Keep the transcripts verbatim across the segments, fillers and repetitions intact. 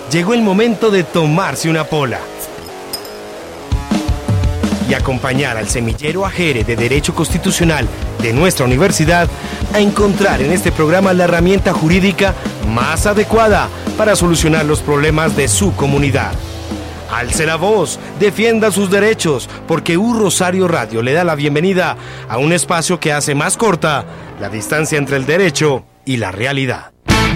llegó el momento de tomarse una pola y acompañar al semillero Ajere de Derecho Constitucional de nuestra universidad a encontrar en este programa la herramienta jurídica más adecuada para solucionar los problemas de su comunidad. Alce la voz, defienda sus derechos, porque U Rosario Radio le da la bienvenida a un espacio que hace más corta la distancia entre el derecho y la realidad.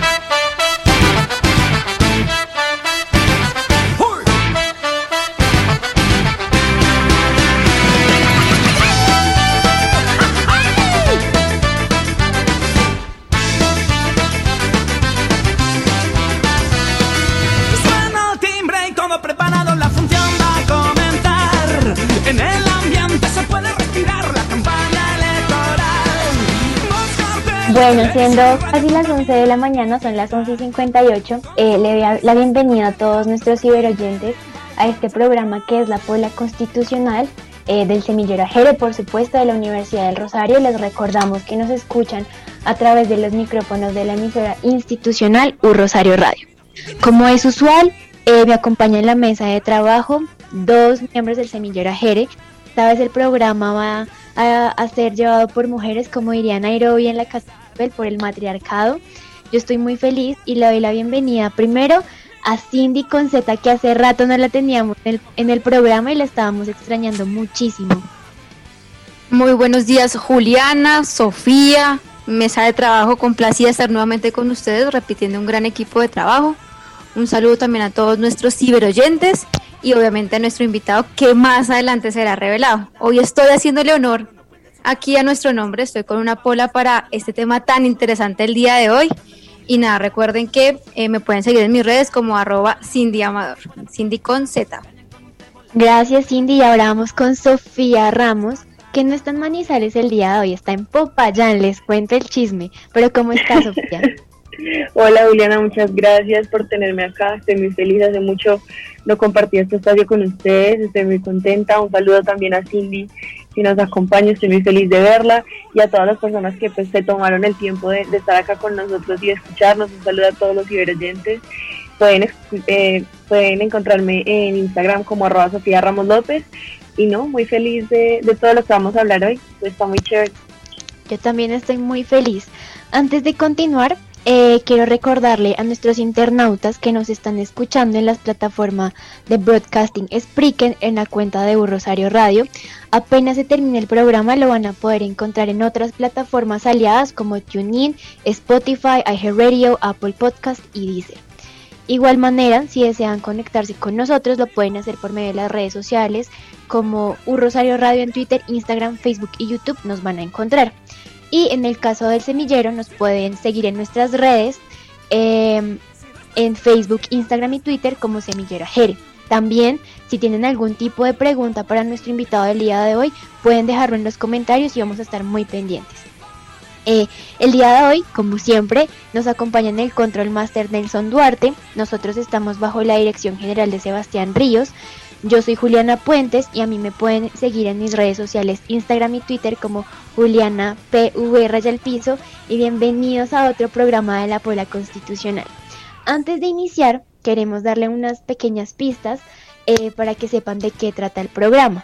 Bueno, siendo casi las once de la mañana, son las once y cincuenta y ocho, eh, le doy la bienvenida a todos nuestros ciberoyentes a este programa que es la Pola Constitucional eh, del semillero Ajere, por supuesto, de la Universidad del Rosario. Les recordamos que nos escuchan a través de los micrófonos de la emisora institucional U Rosario Radio. Como es usual, eh, me acompaña en la mesa de trabajo dos miembros del semillero Ajere. Esta vez el programa va a, a ser llevado por mujeres, como diría Nairobi en la casa por el matriarcado. Yo estoy muy feliz y le doy la bienvenida primero a Cindy con Z, que hace rato no la teníamos en el, en el programa y la estábamos extrañando muchísimo. Muy buenos días, Juliana, Sofía, mesa de trabajo, complacida estar nuevamente con ustedes, repitiendo un gran equipo de trabajo. Un saludo también a todos nuestros ciberoyentes y obviamente a nuestro invitado, que más adelante será revelado. Hoy estoy haciéndole honor aquí a nuestro nombre, estoy con una pola para este tema tan interesante el día de hoy. Y nada, recuerden que eh, me pueden seguir en mis redes como arroba Cindy Amador, Cindy con Z. Gracias, Cindy. Y ahora vamos con Sofía Ramos, que no está en Manizales el día de hoy, está en Popayán, les cuento el chisme. Pero ¿cómo está, Sofía? Hola, Juliana, muchas gracias por tenerme acá, estoy muy feliz, hace mucho no compartí este espacio con ustedes, estoy muy contenta. Un saludo también a Cindy, que nos acompaña, estoy muy feliz de verla, y a todas las personas que pues se tomaron el tiempo de, de estar acá con nosotros y de escucharnos. Un saludo a todos los ciberoyentes. Pueden, eh, pueden encontrarme en Instagram como arroba Sofía Ramos López, y no, muy feliz de, de todo lo que vamos a hablar hoy, pues está muy chévere. Yo también estoy muy feliz. Antes de continuar, Eh, quiero recordarle a nuestros internautas que nos están escuchando en las plataformas de broadcasting Spreaker, en la cuenta de U Rosario Radio. Apenas se termine el programa lo van a poder encontrar en otras plataformas aliadas como TuneIn, Spotify, iHeartRadio, Apple Podcast y Deezer. Igual manera, si desean conectarse con nosotros, lo pueden hacer por medio de las redes sociales como U Rosario Radio en Twitter, Instagram, Facebook y YouTube, nos van a encontrar. Y en el caso del semillero nos pueden seguir en nuestras redes, eh, en Facebook, Instagram y Twitter como Semillero Ajere. También, si tienen algún tipo de pregunta para nuestro invitado del día de hoy, pueden dejarlo en los comentarios y vamos a estar muy pendientes. Eh, el día de hoy, como siempre, nos acompaña en el Control Master Nelson Duarte. Nosotros estamos bajo la dirección general de Sebastián Ríos. Yo soy Juliana Puentes y a mí me pueden seguir en mis redes sociales, Instagram y Twitter como Juliana P V Raya al Piso, y bienvenidos a otro programa de la Pola Constitucional. Antes de iniciar, queremos darle unas pequeñas pistas eh, para que sepan de qué trata el programa.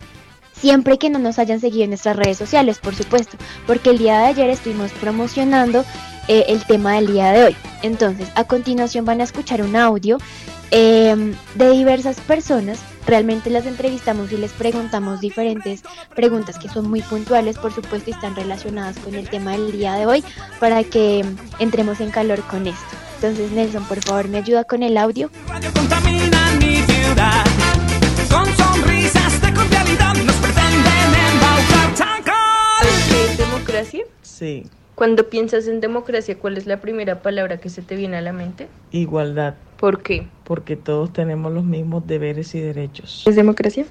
Siempre que no nos hayan seguido en nuestras redes sociales, por supuesto, porque el día de ayer estuvimos promocionando eh, el tema del día de hoy. Entonces, a continuación van a escuchar un audio Eh, de diversas personas. Realmente las entrevistamos y les preguntamos diferentes preguntas que son muy puntuales, por supuesto, y están relacionadas con el tema del día de hoy, para que entremos en calor con esto. Entonces, Nelson, por favor, ¿me ayuda con el audio? Radio contamina mi ciudad, con sonrisas de cordialidad nos pretenden embaucar. ¿Qué es democracia? Sí. Cuando piensas en democracia, ¿cuál es la primera palabra que se te viene a la mente? Igualdad. ¿Por qué? Porque todos tenemos los mismos deberes y derechos. ¿Es democracia?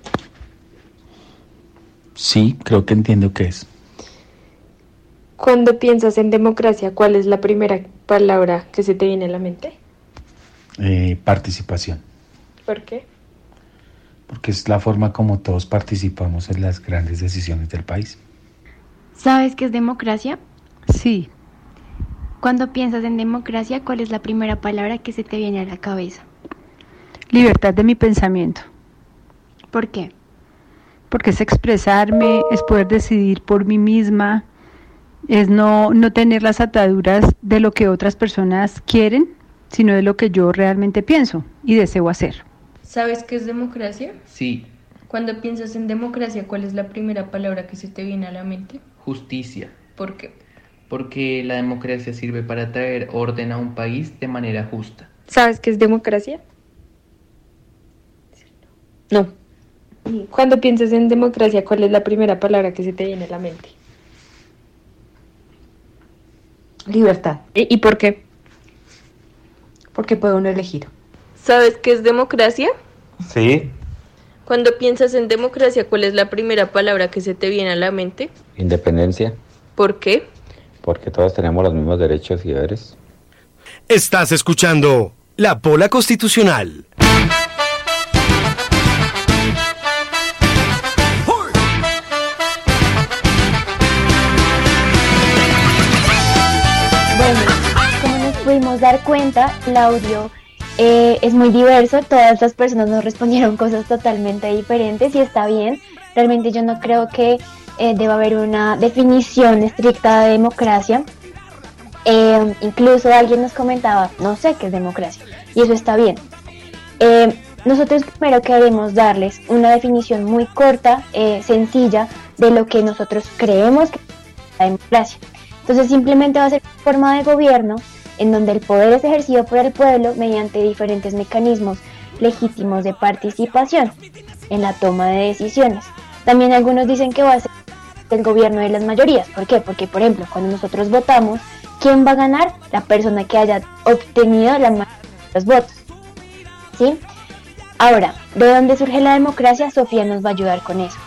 Sí, creo que entiendo qué es. Cuando piensas en democracia, ¿cuál es la primera palabra que se te viene a la mente? Eh, participación. ¿Por qué? Porque es la forma como todos participamos en las grandes decisiones del país. ¿Sabes qué es democracia? Sí. Cuando piensas en democracia, ¿cuál es la primera palabra que se te viene a la cabeza? Libertad de mi pensamiento. ¿Por qué? Porque es expresarme, es poder decidir por mí misma, es no, no tener las ataduras de lo que otras personas quieren, sino de lo que yo realmente pienso y deseo hacer. ¿Sabes qué es democracia? Sí. Cuando piensas en democracia, ¿cuál es la primera palabra que se te viene a la mente? Justicia. ¿Por qué? Porque la democracia sirve para traer orden a un país de manera justa. ¿Sabes qué es democracia? No. Cuando piensas en democracia, ¿cuál es la primera palabra que se te viene a la mente? Libertad. ¿Y, y por qué? Porque puede uno elegir. ¿Sabes qué es democracia? Sí. Cuando piensas en democracia, ¿cuál es la primera palabra que se te viene a la mente? Independencia. ¿Por qué? Porque todos tenemos los mismos derechos y deberes. Estás escuchando La Pola Constitucional. Bueno, como nos pudimos dar cuenta, el audio eh, es muy diverso, todas las personas nos respondieron cosas totalmente diferentes y está bien. Realmente yo no creo que eh, deba haber una definición estricta de democracia. Eh, incluso alguien nos comentaba, no sé qué es democracia, y eso está bien. Eh, nosotros primero queremos darles una definición muy corta, eh, sencilla, de lo que nosotros creemos que es la democracia. Entonces simplemente va a ser una forma de gobierno en donde el poder es ejercido por el pueblo mediante diferentes mecanismos legítimos de participación en la toma de decisiones. También algunos dicen que va a ser el gobierno de las mayorías. ¿Por qué? Porque, por ejemplo, cuando nosotros votamos, ¿quién va a ganar? La persona que haya obtenido la mayoría de los votos. ¿Sí? Ahora, ¿de dónde surge la democracia? Sofía nos va a ayudar con eso.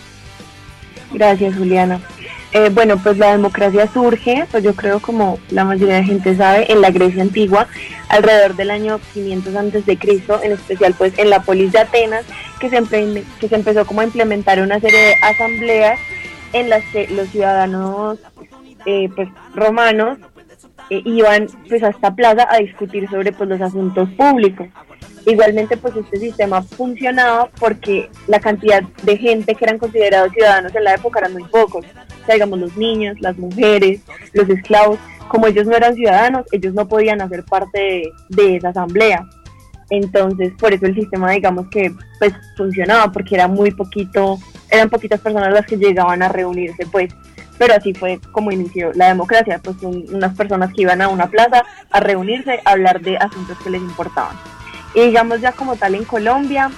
Gracias, Juliana. Eh, bueno, pues la democracia surge, pues yo creo, como la mayoría de gente sabe, en la Grecia antigua, alrededor del año quinientos antes de Cristo, en especial pues en la polis de Atenas, que se, empe- que se empezó como a implementar una serie de asambleas en las que los ciudadanos eh, pues romanos eh, iban pues a esta plaza a discutir sobre pues los asuntos públicos. Igualmente pues este sistema funcionaba porque la cantidad de gente que eran considerados ciudadanos en la época eran muy pocos. O sea, digamos, los niños, las mujeres, los esclavos, como ellos no eran ciudadanos, ellos no podían hacer parte de, de esa asamblea. Entonces, por eso el sistema, digamos que pues funcionaba, porque era muy poquito, eran poquitas personas las que llegaban a reunirse, pues. Pero así fue como inició la democracia, pues son unas personas que iban a una plaza a reunirse, a hablar de asuntos que les importaban. Y digamos ya como tal en Colombia,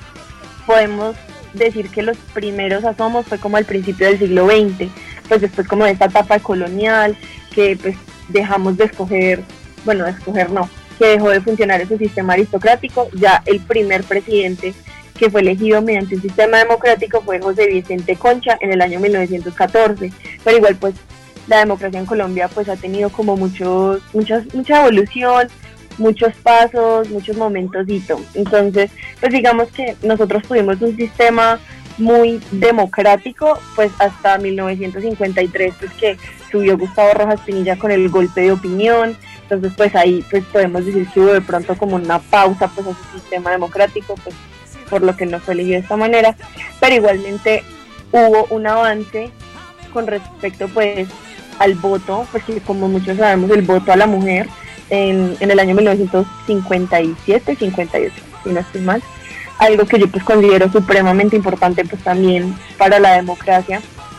podemos decir que los primeros asomos fue como al principio del siglo veinte, pues después como de esta etapa colonial, que pues dejamos de escoger, bueno, de escoger no, que dejó de funcionar ese sistema aristocrático. Ya el primer presidente que fue elegido mediante un sistema democrático fue José Vicente Concha en el año mil novecientos catorce, pero igual pues la democracia en Colombia pues ha tenido como muchos, muchas, mucha evolución, muchos pasos, muchos momentos hito. Entonces, pues digamos que nosotros tuvimos un sistema muy democrático, pues hasta mil novecientos cincuenta y tres, pues que subió Gustavo Rojas Pinilla con el golpe de opinión. Entonces, pues ahí pues podemos decir que hubo de pronto como una pausa pues a su sistema democrático, pues por lo que no fue elegido de esta manera, pero igualmente hubo un avance con respecto pues al voto, porque como muchos sabemos el voto a la mujer En, en el año mil novecientos cincuenta y siete, cincuenta y ocho, si no estoy mal, algo que yo pues considero supremamente importante pues también para la democracia,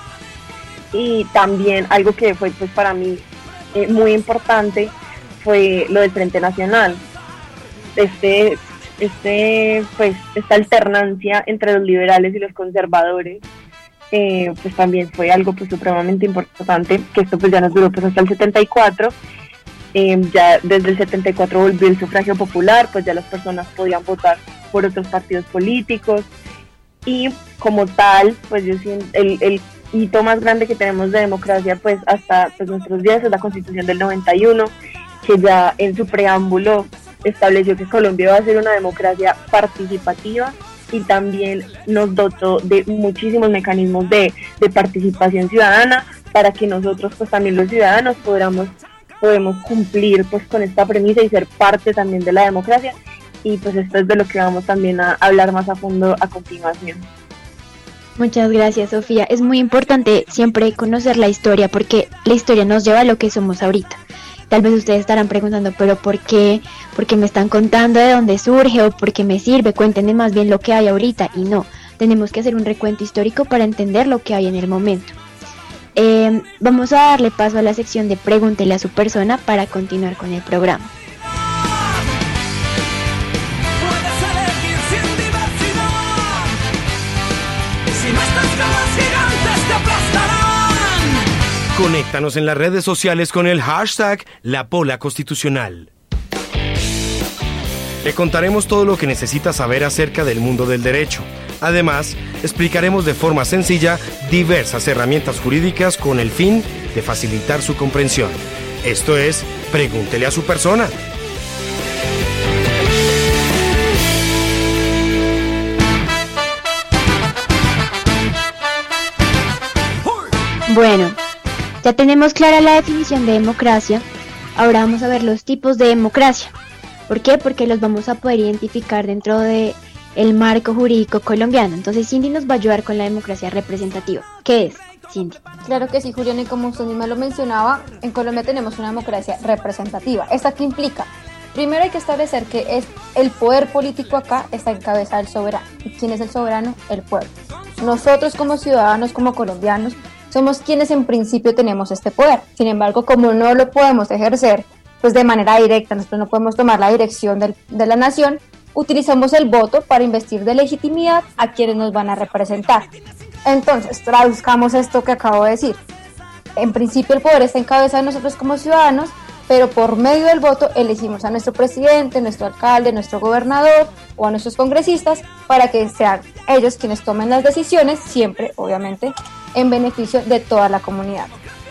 y también algo que fue pues para mí eh, muy importante fue lo del Frente Nacional. Este, este pues esta alternancia entre los liberales y los conservadores eh, pues también fue algo pues supremamente importante, que esto pues ya nos duró pues hasta el setenta y cuatro. Eh, ya desde el setenta y cuatro volvió el sufragio popular, pues ya las personas podían votar por otros partidos políticos, y como tal, pues yo siento el, el hito más grande que tenemos de democracia pues hasta pues, nuestros días es la Constitución del noventa y uno, que ya en su preámbulo estableció que Colombia va a ser una democracia participativa, y también nos dotó de muchísimos mecanismos de, de participación ciudadana para que nosotros pues también los ciudadanos podamos podemos cumplir pues con esta premisa y ser parte también de la democracia, y pues esto es de lo que vamos también a hablar más a fondo a continuación. Muchas gracias, Sofía. Es muy importante siempre conocer la historia porque la historia nos lleva a lo que somos ahorita. Tal vez ustedes estarán preguntando, pero ¿por qué? ¿Por qué me están contando de dónde surge o por qué me sirve? Cuéntenme más bien lo que hay ahorita. Y no, tenemos que hacer un recuento histórico para entender lo que hay en el momento. Eh, vamos a darle paso a la sección de Pregúntele a su persona para continuar con el programa. Conéctanos en las redes sociales con el hashtag La Pola Constitucional. Te contaremos todo lo que necesitas saber acerca del mundo del derecho. Además, explicaremos de forma sencilla diversas herramientas jurídicas con el fin de facilitar su comprensión. Esto es Pregúntele a su persona. Bueno, ya tenemos clara la definición de democracia. Ahora vamos a ver los tipos de democracia. ¿Por qué? Porque los vamos a poder identificar dentro de el marco jurídico colombiano. Entonces Cindy nos va a ayudar con la democracia representativa. ¿Qué es, Cindy? Claro que sí, Juliana, y como usted misma lo mencionaba, en Colombia tenemos una democracia representativa. ¿Esta qué implica? Primero hay que establecer que es el poder político acá está en cabeza del soberano. ¿Y quién es el soberano? El pueblo. Nosotros como ciudadanos, como colombianos, somos quienes en principio tenemos este poder. Sin embargo, como no lo podemos ejercer pues de manera directa, nosotros no podemos tomar la dirección del, de la nación, utilizamos el voto para investir de legitimidad a quienes nos van a representar. Entonces, traduzcamos esto que acabo de decir. En principio el poder está en cabeza de nosotros como ciudadanos, pero por medio del voto elegimos a nuestro presidente, nuestro alcalde, nuestro gobernador o a nuestros congresistas para que sean ellos quienes tomen las decisiones, siempre, obviamente, en beneficio de toda la comunidad.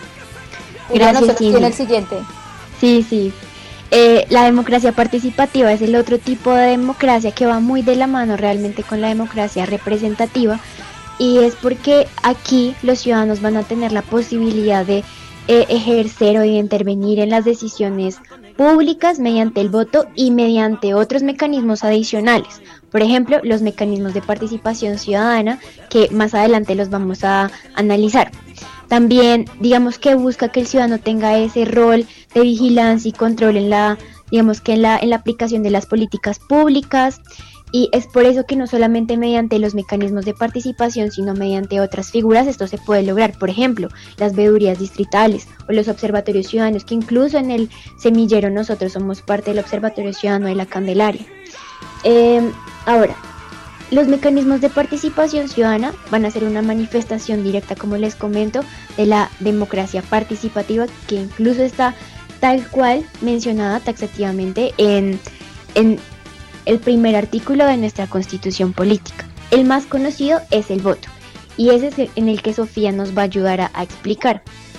Gracias, Cindy. Tiene el siguiente. Sí, sí. Eh, la democracia participativa es el otro tipo de democracia que va muy de la mano realmente con la democracia representativa, y es porque aquí los ciudadanos van a tener la posibilidad de eh, ejercer o de intervenir en las decisiones públicas mediante el voto y mediante otros mecanismos adicionales. Por ejemplo, los mecanismos de participación ciudadana, que más adelante los vamos a analizar. También, digamos que busca que el ciudadano tenga ese rol de vigilancia y control en la, digamos que en la, en la aplicación de las políticas públicas, y es por eso que no solamente mediante los mecanismos de participación, sino mediante otras figuras esto se puede lograr. Por ejemplo, las veedurías distritales o los observatorios ciudadanos, que incluso en el semillero nosotros somos parte del Observatorio Ciudadano de la Candelaria. Eh, ahora, los mecanismos de participación ciudadana van a ser una manifestación directa, como les comento, de la democracia participativa, que incluso está tal cual mencionada taxativamente en, en el primer artículo de nuestra Constitución Política. El más conocido es el voto, y ese es el en el que Sofía nos va a ayudar a, a explicar.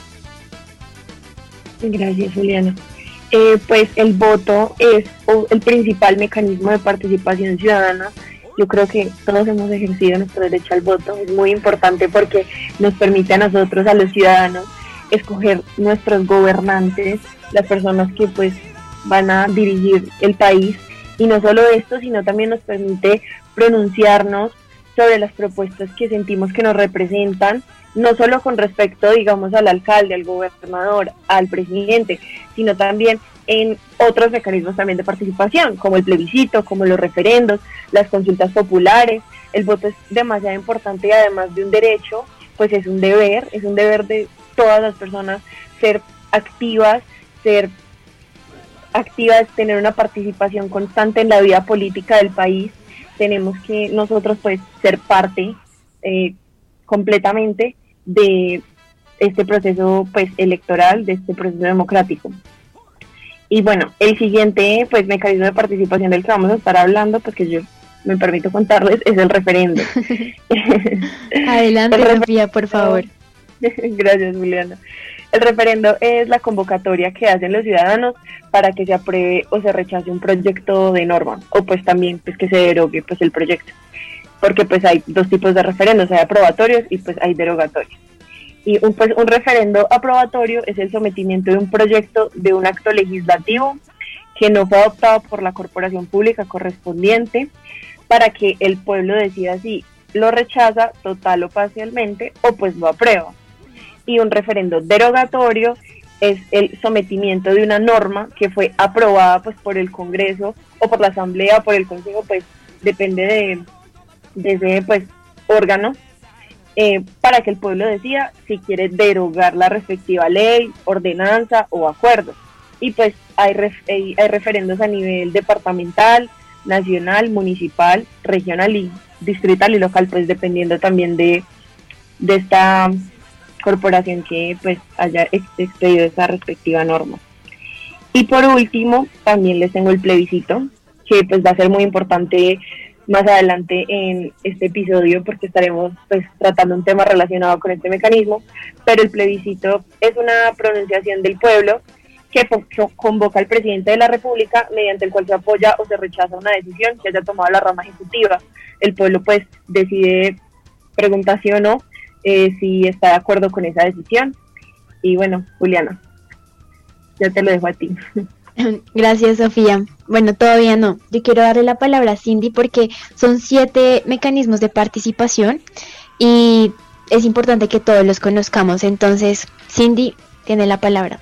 Gracias, Juliana. Eh, pues el voto es el principal mecanismo de participación ciudadana. Yo creo que todos hemos ejercido nuestro derecho al voto. Es muy importante porque nos permite a nosotros, a los ciudadanos, escoger nuestros gobernantes, las personas que pues van a dirigir el país. Y no solo esto, sino también nos permite pronunciarnos sobre las propuestas que sentimos que nos representan, no solo con respecto, digamos, al alcalde, al gobernador, al presidente, sino también en otros mecanismos también de participación, como el plebiscito, como los referendos, las consultas populares. El voto es demasiado importante y además de un derecho, pues es un deber, es un deber de todas las personas ser activas, ser activas, tener una participación constante en la vida política del país. Tenemos que nosotros pues ser parte eh, completamente de este proceso pues electoral, de este proceso democrático. Y bueno, el siguiente pues mecanismo de participación del que vamos a estar hablando, pues que yo me permito contarles, es el referendo. Adelante, el Sofía, por favor. Gracias, Juliana. El referendo es la convocatoria que hacen los ciudadanos para que se apruebe o se rechace un proyecto de norma, o pues también pues que se derogue pues el proyecto, porque pues hay dos tipos de referendos, hay aprobatorios y pues hay derogatorios. Y un, pues, un referendo aprobatorio es el sometimiento de un proyecto de un acto legislativo que no fue adoptado por la corporación pública correspondiente, para que el pueblo decida si lo rechaza total o parcialmente o pues lo aprueba. Y un referendo derogatorio es el sometimiento de una norma que fue aprobada pues por el Congreso o por la Asamblea o por el Consejo, pues depende de, de ese pues órgano, eh, para que el pueblo decida si quiere derogar la respectiva ley, ordenanza o acuerdo. Y pues hay, ref, hay, hay referendos a nivel departamental, nacional, municipal, regional y distrital y local, pues dependiendo también de, de esta corporación que pues haya expedido esa respectiva norma. Y por último, también les tengo el plebiscito, que pues va a ser muy importante más adelante en este episodio, porque estaremos pues tratando un tema relacionado con este mecanismo, pero el plebiscito es una pronunciación del pueblo que convoca al presidente de la República, mediante el cual se apoya o se rechaza una decisión que haya tomado la rama ejecutiva. El pueblo pues decide, pregunta sí o no, eh, si está de acuerdo con esa decisión. Y bueno, Juliana, ya te lo dejo a ti. Gracias, Sofía. Bueno, todavía no. Yo quiero darle la palabra a Cindy porque son siete mecanismos de participación y es importante que todos los conozcamos. Entonces, Cindy tiene la palabra.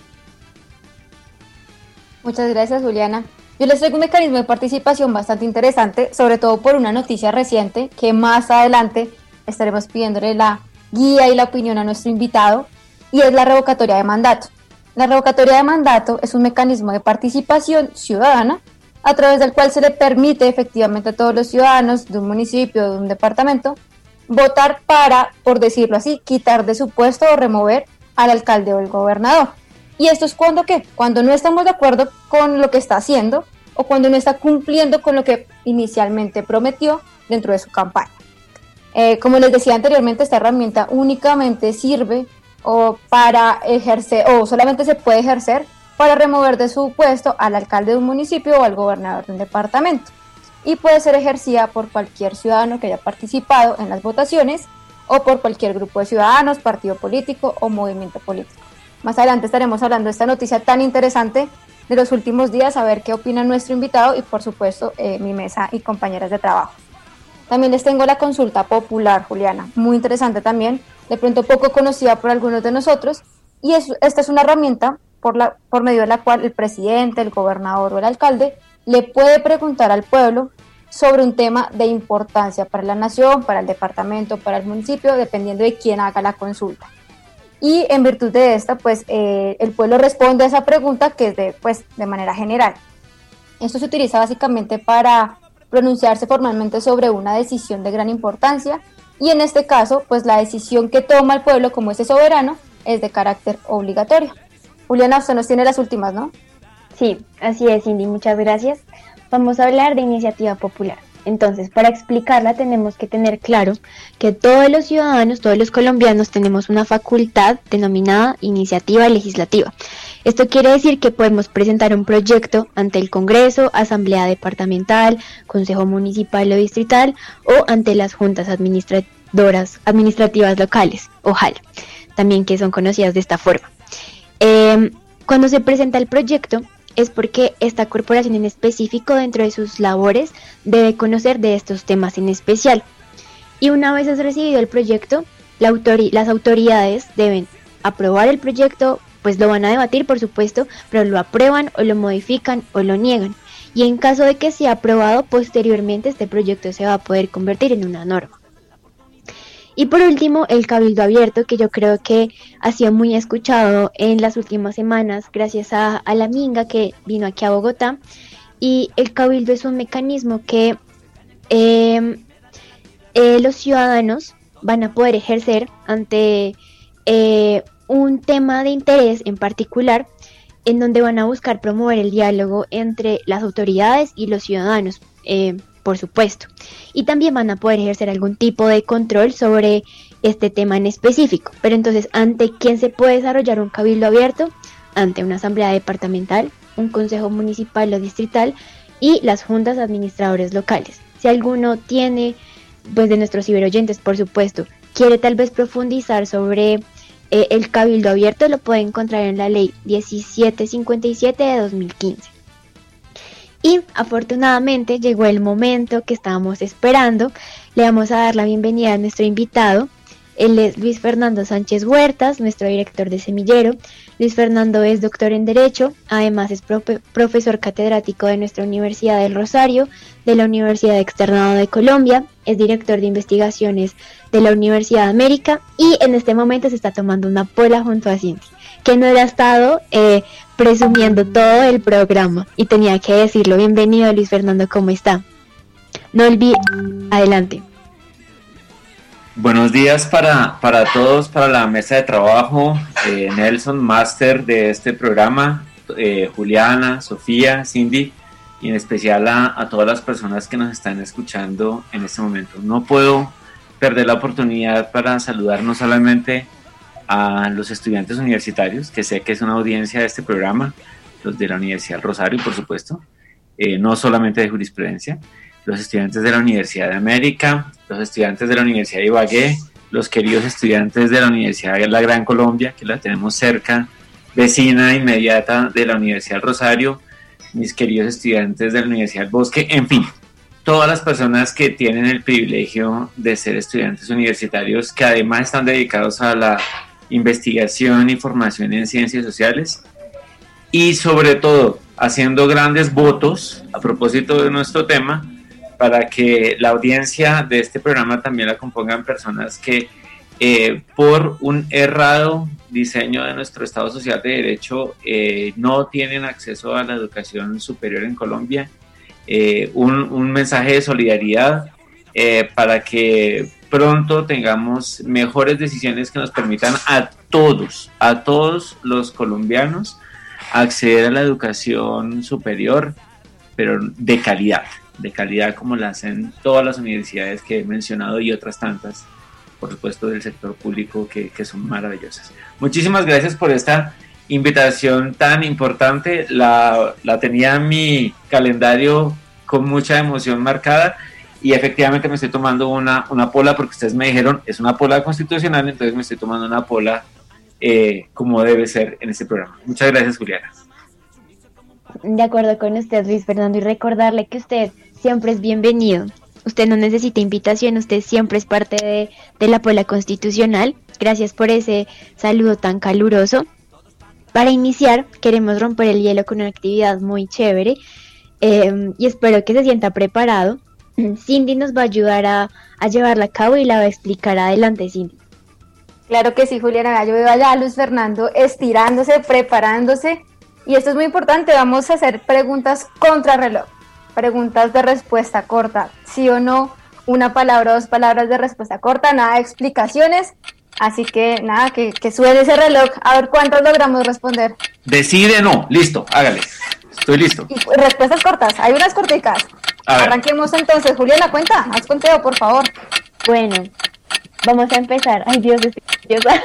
Muchas gracias, Juliana. Yo les traigo un mecanismo de participación bastante interesante, sobre todo por una noticia reciente que más adelante estaremos pidiéndole la guía y la opinión a nuestro invitado, y es la revocatoria de mandato. La revocatoria de mandato es un mecanismo de participación ciudadana a través del cual se le permite efectivamente a todos los ciudadanos de un municipio, de un departamento, votar para, por decirlo así, quitar de su puesto o remover al alcalde o el gobernador. ¿Y esto es cuando qué? Cuando no estamos de acuerdo con lo que está haciendo o cuando no está cumpliendo con lo que inicialmente prometió dentro de su campaña. Eh, como les decía anteriormente, esta herramienta únicamente sirve o para ejercer, o solamente se puede ejercer para remover de su puesto al alcalde de un municipio o al gobernador de un departamento. Y puede ser ejercida por cualquier ciudadano que haya participado en las votaciones o por cualquier grupo de ciudadanos, partido político o movimiento político. Más adelante estaremos hablando de esta noticia tan interesante de los últimos días, a ver qué opina nuestro invitado y por supuesto eh, mi mesa y compañeras de trabajo. También les tengo la consulta popular, Juliana, muy interesante también, de pronto poco conocida por algunos de nosotros, y es, esta es una herramienta por, la, por medio de la cual el presidente, el gobernador o el alcalde le puede preguntar al pueblo sobre un tema de importancia para la nación, para el departamento, para el municipio, dependiendo de quién haga la consulta. Y en virtud de esta, pues eh, el pueblo responde a esa pregunta que es de, pues, de manera general. Esto se utiliza básicamente para pronunciarse formalmente sobre una decisión de gran importancia y en este caso, pues la decisión que toma el pueblo como ese soberano es de carácter obligatorio. Juliana, usted nos tiene las últimas, ¿no? Sí, así es, Cindy, muchas gracias. Vamos a hablar de iniciativa popular. Entonces, para explicarla tenemos que tener claro que todos los ciudadanos, todos los colombianos tenemos una facultad denominada iniciativa legislativa. Esto quiere decir que podemos presentar un proyecto ante el Congreso, Asamblea Departamental, Consejo Municipal o Distrital o ante las juntas administradoras, administrativas locales, o J A L, también que son conocidas de esta forma. Eh, cuando se presenta el proyecto, es porque esta corporación en específico dentro de sus labores debe conocer de estos temas en especial. Y una vez es recibido el proyecto, la autori- las autoridades deben aprobar el proyecto, pues lo van a debatir por supuesto, pero lo aprueban o lo modifican o lo niegan. Y en caso de que sea aprobado, posteriormente este proyecto se va a poder convertir en una norma. Y por último, el cabildo abierto, que yo creo que ha sido muy escuchado en las últimas semanas gracias a, a la Minga que vino aquí a Bogotá. Y el cabildo es un mecanismo que eh, eh, los ciudadanos van a poder ejercer ante eh, un tema de interés en particular, en donde van a buscar promover el diálogo entre las autoridades y los ciudadanos, eh, por supuesto, y también van a poder ejercer algún tipo de control sobre este tema en específico. Pero entonces, ¿ante quién se puede desarrollar un cabildo abierto? Ante una asamblea departamental, un consejo municipal o distrital y las juntas administradores locales. Si alguno tiene, pues de nuestros ciberoyentes, por supuesto, quiere tal vez profundizar sobre eh, el cabildo abierto, lo puede encontrar en la ley diecisiete cincuenta y siete de dos mil quince. Y afortunadamente llegó el momento que estábamos esperando. Le vamos a dar la bienvenida a nuestro invitado. Él es Luis Fernando Sánchez Huertas, nuestro director de Semillero. Luis Fernando es doctor en Derecho, además es profe- profesor catedrático de nuestra Universidad del Rosario, de la Universidad Externado de Colombia, es director de investigaciones de la Universidad de América y en este momento se está tomando una pola junto a Cindy, que no le ha estado eh, presumiendo todo el programa y tenía que decirlo. Bienvenido, Luis Fernando, ¿cómo está? No olvide, adelante. Buenos días para, para todos, para la mesa de trabajo, eh, Nelson, máster de este programa, eh, Juliana, Sofía, Cindy, y en especial a, a todas las personas que nos están escuchando en este momento. No puedo perder la oportunidad para saludar no solamente a los estudiantes universitarios, que sé que es una audiencia de este programa, los de la Universidad del Rosario, por supuesto, eh, no solamente de jurisprudencia, los estudiantes de la Universidad de América, los estudiantes de la Universidad de Ibagué, los queridos estudiantes de la Universidad de la Gran Colombia, que la tenemos cerca, vecina inmediata de la Universidad del Rosario, mis queridos estudiantes de la Universidad del Bosque, en fin, todas las personas que tienen el privilegio de ser estudiantes universitarios, que además están dedicados a la investigación y formación en ciencias sociales, y sobre todo haciendo grandes votos a propósito de nuestro tema, para que la audiencia de este programa también la compongan personas que eh, por un errado diseño de nuestro Estado Social de Derecho eh, no tienen acceso a la educación superior en Colombia. Eh, un, un mensaje de solidaridad eh, para que pronto tengamos mejores decisiones que nos permitan a todos, a todos los colombianos acceder a la educación superior, pero de calidad. de calidad como la hacen todas las universidades que he mencionado y otras tantas, por supuesto del sector público, que, que son maravillosas. Muchísimas gracias por esta invitación tan importante, la, la tenía en mi calendario con mucha emoción marcada y efectivamente me estoy tomando una, una pola porque ustedes me dijeron es una pola constitucional, entonces me estoy tomando una pola eh, como debe ser en este programa. Muchas gracias, Juliana. De acuerdo con usted, Luis Fernando, y recordarle que usted siempre es bienvenido. Usted no necesita invitación, usted siempre es parte de, de la pola constitucional. Gracias por ese saludo tan caluroso. Para iniciar, queremos romper el hielo con una actividad muy chévere eh, y espero que se sienta preparado. Cindy nos va a ayudar a, a llevarla a cabo y la va a explicar. Adelante, Cindy. Claro que sí, Juliana. Yo veo allá a Luis Fernando estirándose, preparándose. Y esto es muy importante, vamos a hacer preguntas contra reloj, preguntas de respuesta corta, sí o no, una palabra, dos palabras de respuesta corta, nada de explicaciones, así que nada, que, que suene ese reloj, a ver cuántos logramos responder. Decide no, listo, hágale, estoy listo. Y respuestas cortas, hay unas corticas. Arranquemos entonces, Juliana, cuenta, haz conteo, por favor. Bueno, vamos a empezar, ay Dios, estoy nerviosa.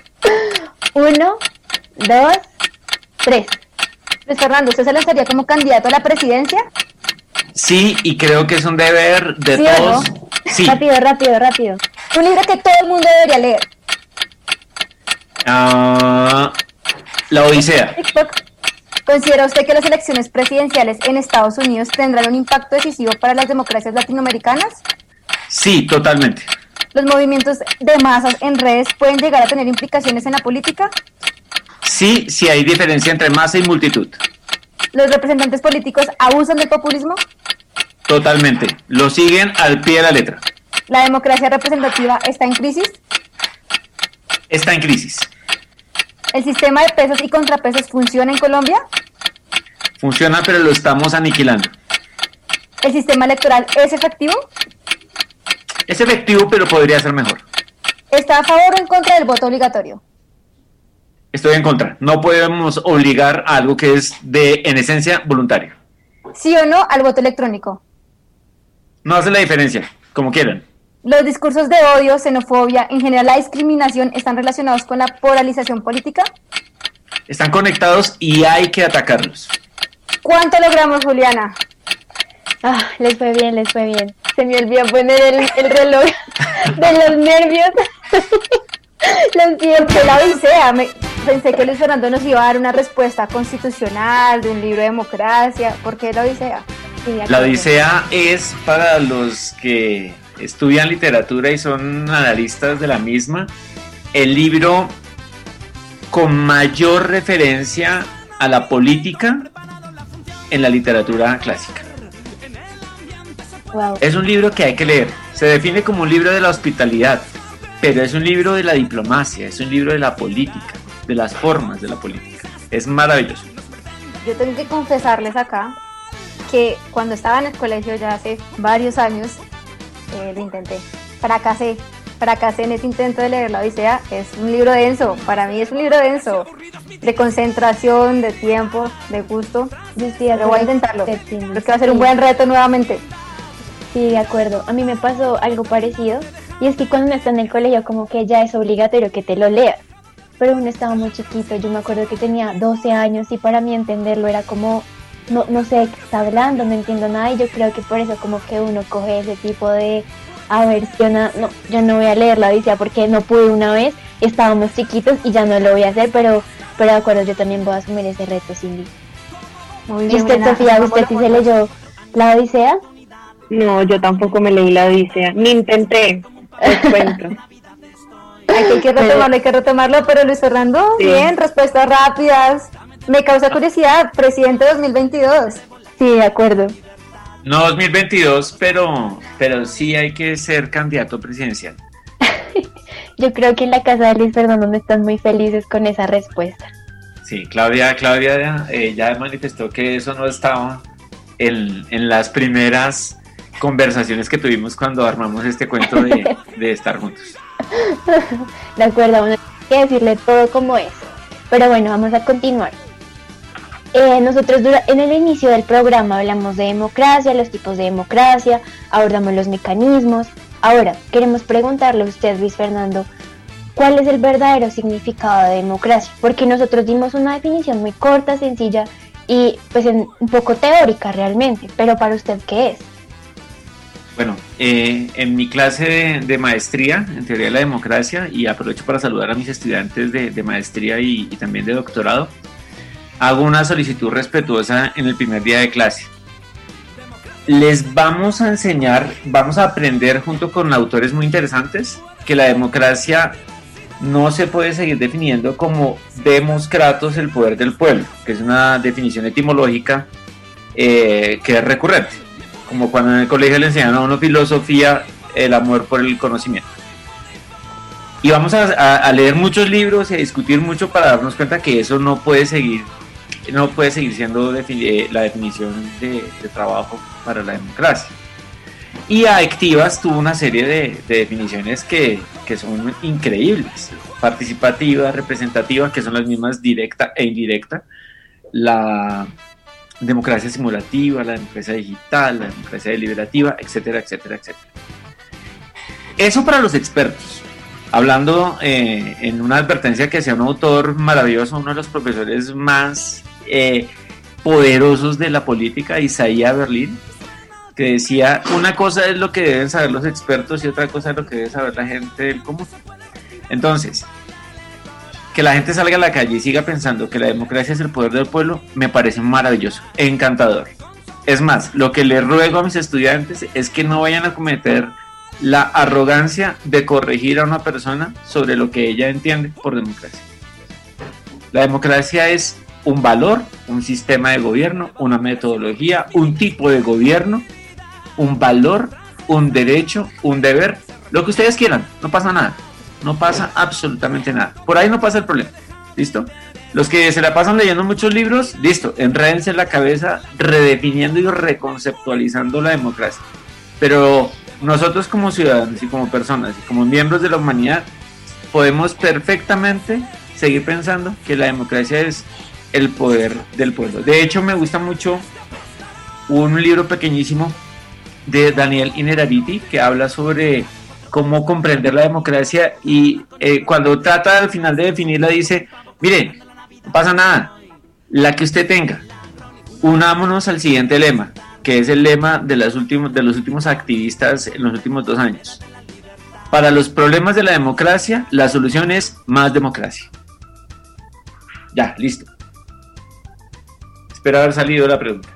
Uno, dos, tres. Luis Fernando, ¿usted se lanzaría como candidato a la presidencia? Sí, y creo que es un deber de ¿Sí todos. no? Sí. Rápido, rápido, rápido. Un libro que todo el mundo debería leer. Uh, la Odisea. ¿Considera usted que las elecciones presidenciales en Estados Unidos tendrán un impacto decisivo para las democracias latinoamericanas? Sí, totalmente. ¿Los movimientos de masas en redes pueden llegar a tener implicaciones en la política? Sí, sí hay diferencia entre masa y multitud. ¿Los representantes políticos abusan del populismo? Totalmente. Lo siguen al pie de la letra. ¿La democracia representativa está en crisis? Está en crisis. ¿El sistema de pesos y contrapesos funciona en Colombia? Funciona, pero lo estamos aniquilando. ¿El sistema electoral es efectivo? Es efectivo, pero podría ser mejor. ¿Está a favor o en contra del voto obligatorio? Estoy en contra. No podemos obligar a algo que es de, en esencia, voluntario. ¿Sí o no al voto electrónico? No hace la diferencia, como quieran. ¿Los discursos de odio, xenofobia, en general la discriminación, están relacionados con la polarización política? Están conectados y hay que atacarlos. ¿Cuánto logramos, Juliana? Ah, les fue bien, les fue bien. Se me olvidó poner el, el reloj de los nervios. Lo siento, la Odisea. Me, pensé que Luis Fernando nos iba a dar una respuesta constitucional de un libro de democracia. ¿Por qué la Odisea? Sí, la Odisea es para los que estudian literatura y son analistas de la misma, el libro con mayor referencia a la política en la literatura clásica. Wow. Es un libro que hay que leer. Se define como un libro de la hospitalidad, pero es un libro de la diplomacia, es un libro de la política, de las formas de la política. Es maravilloso. Yo tengo que confesarles acá que cuando estaba en el colegio ya hace varios años, eh, lo intenté, fracasé, fracasé en ese intento de leer la Odisea. Es un libro denso, para mí es un libro denso, de concentración, de tiempo, de gusto. Pero voy a intentarlo, creo que va a ser un buen reto nuevamente. Sí, de acuerdo. A mí me pasó algo parecido, y es que cuando uno está en el colegio como que ya es obligatorio que te lo leas, pero uno estaba muy chiquito. Yo me acuerdo que tenía doce años y para mí entenderlo era como, no, no sé de qué está hablando, no entiendo nada, y yo creo que por eso como que uno coge ese tipo de aversión a, no, yo no voy a leer la Odisea porque no pude una vez, estábamos chiquitos y ya no lo voy a hacer, pero, pero de acuerdo, yo también voy a asumir ese reto, Cindy. Muy ¿Y bien, usted, buena, Sofía, usted sí se leyó la Odisea? No, yo tampoco me leí la Odisea, ni intenté, les cuento. Aquí hay que retomarlo, hay que retomarlo, pero Luis Fernando, Sí. bien, respuestas rápidas. Me causa curiosidad, presidente dos mil veintidós. Sí, de acuerdo. No dos mil veintidós, pero, pero sí hay que ser candidato presidencial. Yo creo que en la casa de Luis Fernando no están muy felices con esa respuesta. Sí, Claudia, Claudia eh, ya manifestó que eso no estaba en, en las primeras conversaciones que tuvimos cuando armamos este cuento de, de estar juntos. De acuerdo, bueno, hay que decirle todo como es. Pero bueno, vamos a continuar. Eh, nosotros dura- en el inicio del programa hablamos de democracia, los tipos de democracia, abordamos los mecanismos. Ahora, queremos preguntarle a usted, Luis Fernando, ¿cuál es el verdadero significado de democracia? Porque nosotros dimos una definición muy corta, sencilla y pues en, un poco teórica realmente, pero para usted, ¿qué es? Bueno, eh, en mi clase de, de maestría en teoría de la democracia, y aprovecho para saludar a mis estudiantes de, de maestría y, y también de doctorado, hago una solicitud respetuosa en el primer día de clase. Les vamos a enseñar, vamos a aprender junto con autores muy interesantes que la democracia no se puede seguir definiendo como demos kratos, el poder del pueblo, que es una definición etimológica eh, que es recurrente, como cuando en el colegio le enseñan a uno filosofía, el amor por el conocimiento. Y vamos a, a, a leer muchos libros y a discutir mucho para darnos cuenta que eso no puede seguir, no puede seguir siendo defini- la definición de, de trabajo para la democracia. Y Adictivas tuvo una serie de, de definiciones que, que son increíbles: participativa, representativa, que son las mismas directa e indirecta, la democracia simulativa, la democracia digital, la democracia deliberativa, etcétera, etcétera, etcétera. Eso para los expertos. Hablando eh, en una advertencia que hacía un autor maravilloso, uno de los profesores más eh, poderosos de la política, Isaiah Berlin, que decía: una cosa es lo que deben saber los expertos y otra cosa es lo que debe saber la gente del común. Entonces, que la gente salga a la calle y siga pensando que la democracia es el poder del pueblo, me parece maravilloso, encantador. Es más, lo que le ruego a mis estudiantes es que no vayan a cometer la arrogancia de corregir a una persona sobre lo que ella entiende por democracia. La democracia es un valor, un sistema de gobierno, una metodología, un tipo de gobierno, un valor, un derecho, un deber, lo que ustedes quieran, no pasa nada. No pasa absolutamente nada. Por ahí no pasa el problema. ¿Listo? Los que se la pasan leyendo muchos libros, listo, enrédense en la cabeza redefiniendo y reconceptualizando la democracia. Pero nosotros como ciudadanos y como personas y como miembros de la humanidad podemos perfectamente seguir pensando que la democracia es el poder del pueblo. De hecho, me gusta mucho un libro pequeñísimo de Daniel Innerarity que habla sobre cómo comprender la democracia, y eh, cuando trata al final de definirla dice: mire, no pasa nada, la que usted tenga, unámonos al siguiente lema, que es el lema de, las últimos, de los últimos activistas en los últimos dos años. Para los problemas de la democracia, la solución es más democracia. ya, listo. Espero haber salido la pregunta.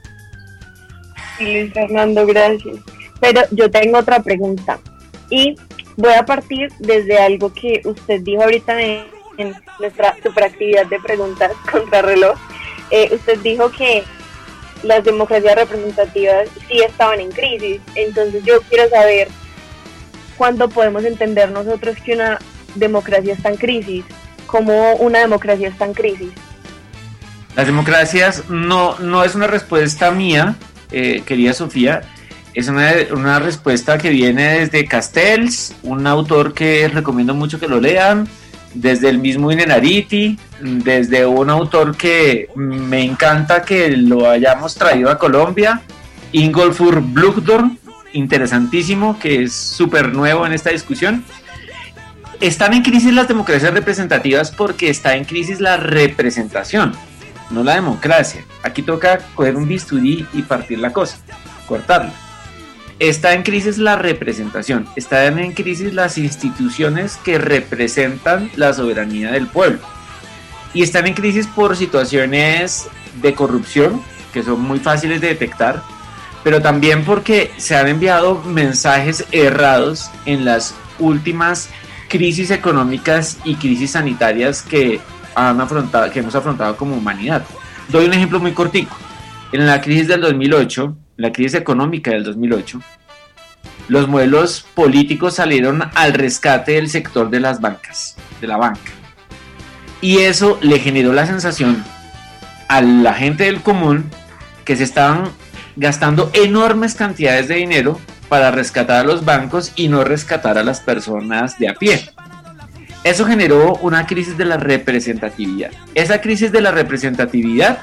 Sí, Luis Fernando, gracias. Pero yo tengo otra pregunta y voy a partir desde algo que usted dijo ahorita en, en nuestra superactividad de preguntas contra reloj. Eh, usted dijo que las democracias representativas sí estaban en crisis, entonces yo quiero saber cuándo podemos entender nosotros que una democracia está en crisis, cómo una democracia está en crisis. Las democracias no, no es una respuesta mía, eh, querida Sofía, es una, una respuesta que viene desde Castells, un autor que recomiendo mucho que lo lean, desde el mismo Inenariti, desde un autor que me encanta que lo hayamos traído a Colombia, Ingolfur Blugdorn, interesantísimo, que es súper nuevo en esta discusión. Están en crisis las democracias representativas porque está en crisis la representación, no la democracia. Aquí toca coger un bisturí y partir la cosa, cortarla. Está en crisis la representación, están en crisis las instituciones que representan la soberanía del pueblo. Y están en crisis por situaciones de corrupción, que son muy fáciles de detectar, pero también porque se han enviado mensajes errados en las últimas crisis económicas y crisis sanitarias que, han afrontado, que hemos afrontado como humanidad. Doy un ejemplo muy cortico. En la crisis del dos mil ocho, la crisis económica del dos mil ocho, los modelos políticos salieron al rescate del sector de las bancas, de la banca. Y eso le generó la sensación a la gente del común que se estaban gastando enormes cantidades de dinero para rescatar a los bancos y no rescatar a las personas de a pie. Eso generó una crisis de la representatividad. Esa crisis de la representatividad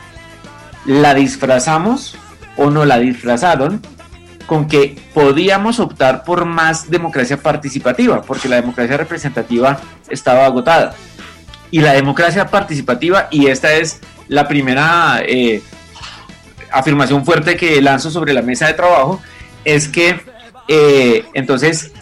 la disfrazamos o no la disfrazaron con que podíamos optar por más democracia participativa, porque la democracia representativa estaba agotada. Y la democracia participativa, y esta es la primera eh, afirmación fuerte que lanzo sobre la mesa de trabajo, es que eh, entonces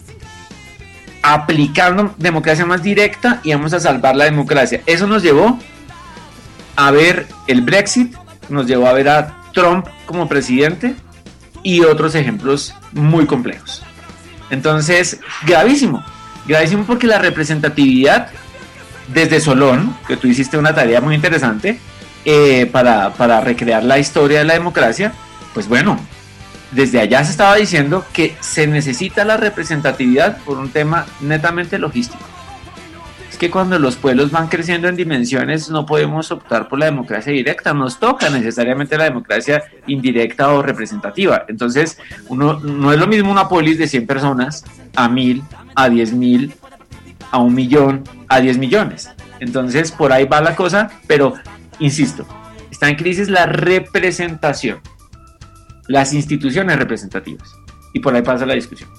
aplicando democracia más directa íbamos a salvar la democracia. Eso nos llevó a ver el Brexit, nos llevó a ver a Trump como presidente y otros ejemplos muy complejos. Entonces, gravísimo, gravísimo porque la representatividad desde Solón, que tú hiciste una tarea muy interesante eh, para, para recrear la historia de la democracia, pues bueno, desde allá se estaba diciendo que se necesita la representatividad por un tema netamente logístico. Es que cuando los pueblos van creciendo en dimensiones no podemos optar por la democracia directa, nos toca necesariamente la democracia indirecta o representativa. Entonces, uno, no es lo mismo una polis de cien personas a mil, a diez mil, a un millón, a diez millones. Entonces, por ahí va la cosa, pero, insisto, está en crisis la representación, las instituciones representativas, y por ahí pasa la discusión.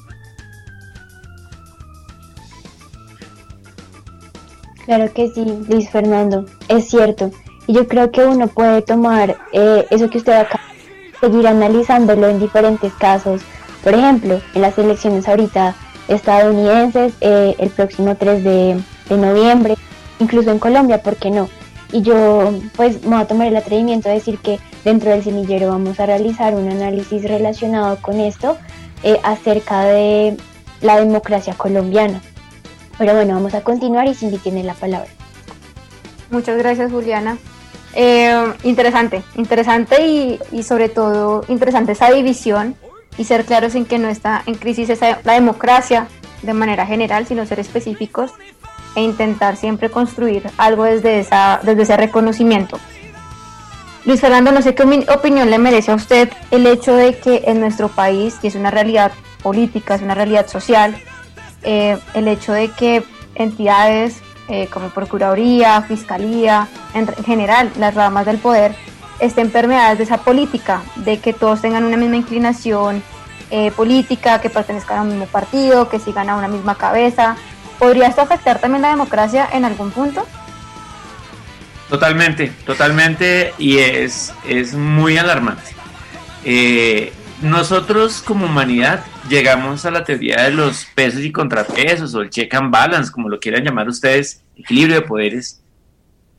Claro que sí, Luis Fernando, es cierto. Y yo creo que uno puede tomar eh, eso que usted acaba de seguir analizándolo en diferentes casos. Por ejemplo, en las elecciones ahorita estadounidenses, eh, el próximo tres de noviembre, incluso en Colombia, ¿por qué no? Y yo pues me voy a tomar el atrevimiento de decir que dentro del semillero vamos a realizar un análisis relacionado con esto eh, acerca de la democracia colombiana. Pero bueno, vamos a continuar y Cindy tiene la palabra. Muchas gracias, Juliana. Eh, interesante, interesante y, y sobre todo interesante esa división y ser claros en que no está en crisis esa, la democracia de manera general, sino ser específicos e intentar siempre construir algo desde, esa, desde ese reconocimiento. Luis Fernando, no sé qué opinión le merece a usted el hecho de que en nuestro país, que es una realidad política, es una realidad social, eh, el hecho de que entidades eh, como Procuraduría, Fiscalía, en general las ramas del poder, estén permeadas de esa política, de que todos tengan una misma inclinación eh, política, que pertenezcan a un mismo partido, que sigan a una misma cabeza. ¿Podría esto afectar también la democracia en algún punto? Totalmente, totalmente, y es, es muy alarmante. Eh, nosotros como humanidad llegamos a la teoría de los pesos y contrapesos, o el check and balance, como lo quieran llamar ustedes, equilibrio de poderes,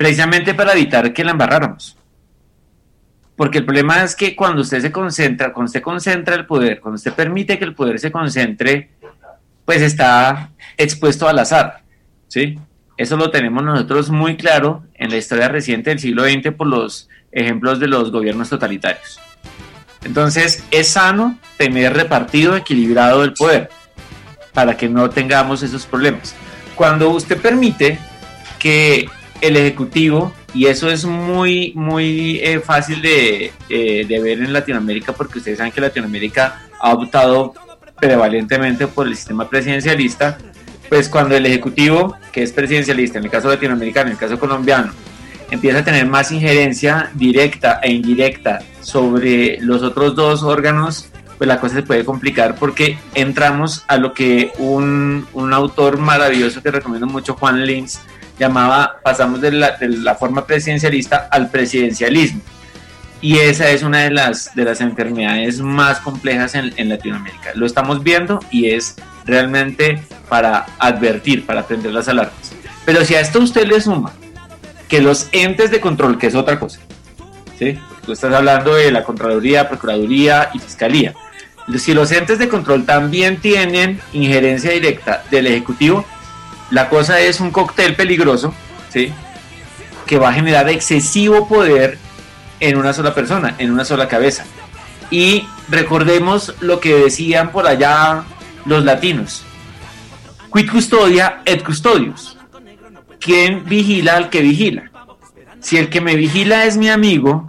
precisamente para evitar que la embarráramos. Porque el problema es que cuando usted se concentra, cuando usted concentra el poder, cuando usted permite que el poder se concentre, pues está expuesto al azar, ¿sí? Eso lo tenemos nosotros muy claro en la historia reciente del siglo veinte por los ejemplos de los gobiernos totalitarios. Entonces, es sano tener repartido, equilibrado el poder, para que no tengamos esos problemas. Cuando usted permite que el Ejecutivo, y eso es muy, muy eh, fácil de, eh, de ver en Latinoamérica, porque ustedes saben que Latinoamérica ha optado prevalentemente por el sistema presidencialista, pues cuando el Ejecutivo, que es presidencialista, en el caso latinoamericano, en el caso colombiano, empieza a tener más injerencia directa e indirecta sobre los otros dos órganos, pues la cosa se puede complicar porque entramos a lo que un, un autor maravilloso que recomiendo mucho, Juan Linz, llamaba, pasamos de la, de la forma presidencialista al presidencialismo. Y esa es una de las, de las enfermedades más complejas en, en Latinoamérica. Lo estamos viendo y es realmente para advertir, para prender las alarmas. Pero si a esto usted le suma que los entes de control, que es otra cosa, ¿sí? Tú estás hablando de la Contraloría, Procuraduría y Fiscalía. Si los entes de control también tienen injerencia directa del Ejecutivo, la cosa es un cóctel peligroso, ¿sí? Que va a generar excesivo poder en una sola persona, en una sola cabeza. Y recordemos lo que decían por allá los latinos: quid custodia et custodius. ¿Quién vigila al que vigila? Si el que me vigila es mi amigo,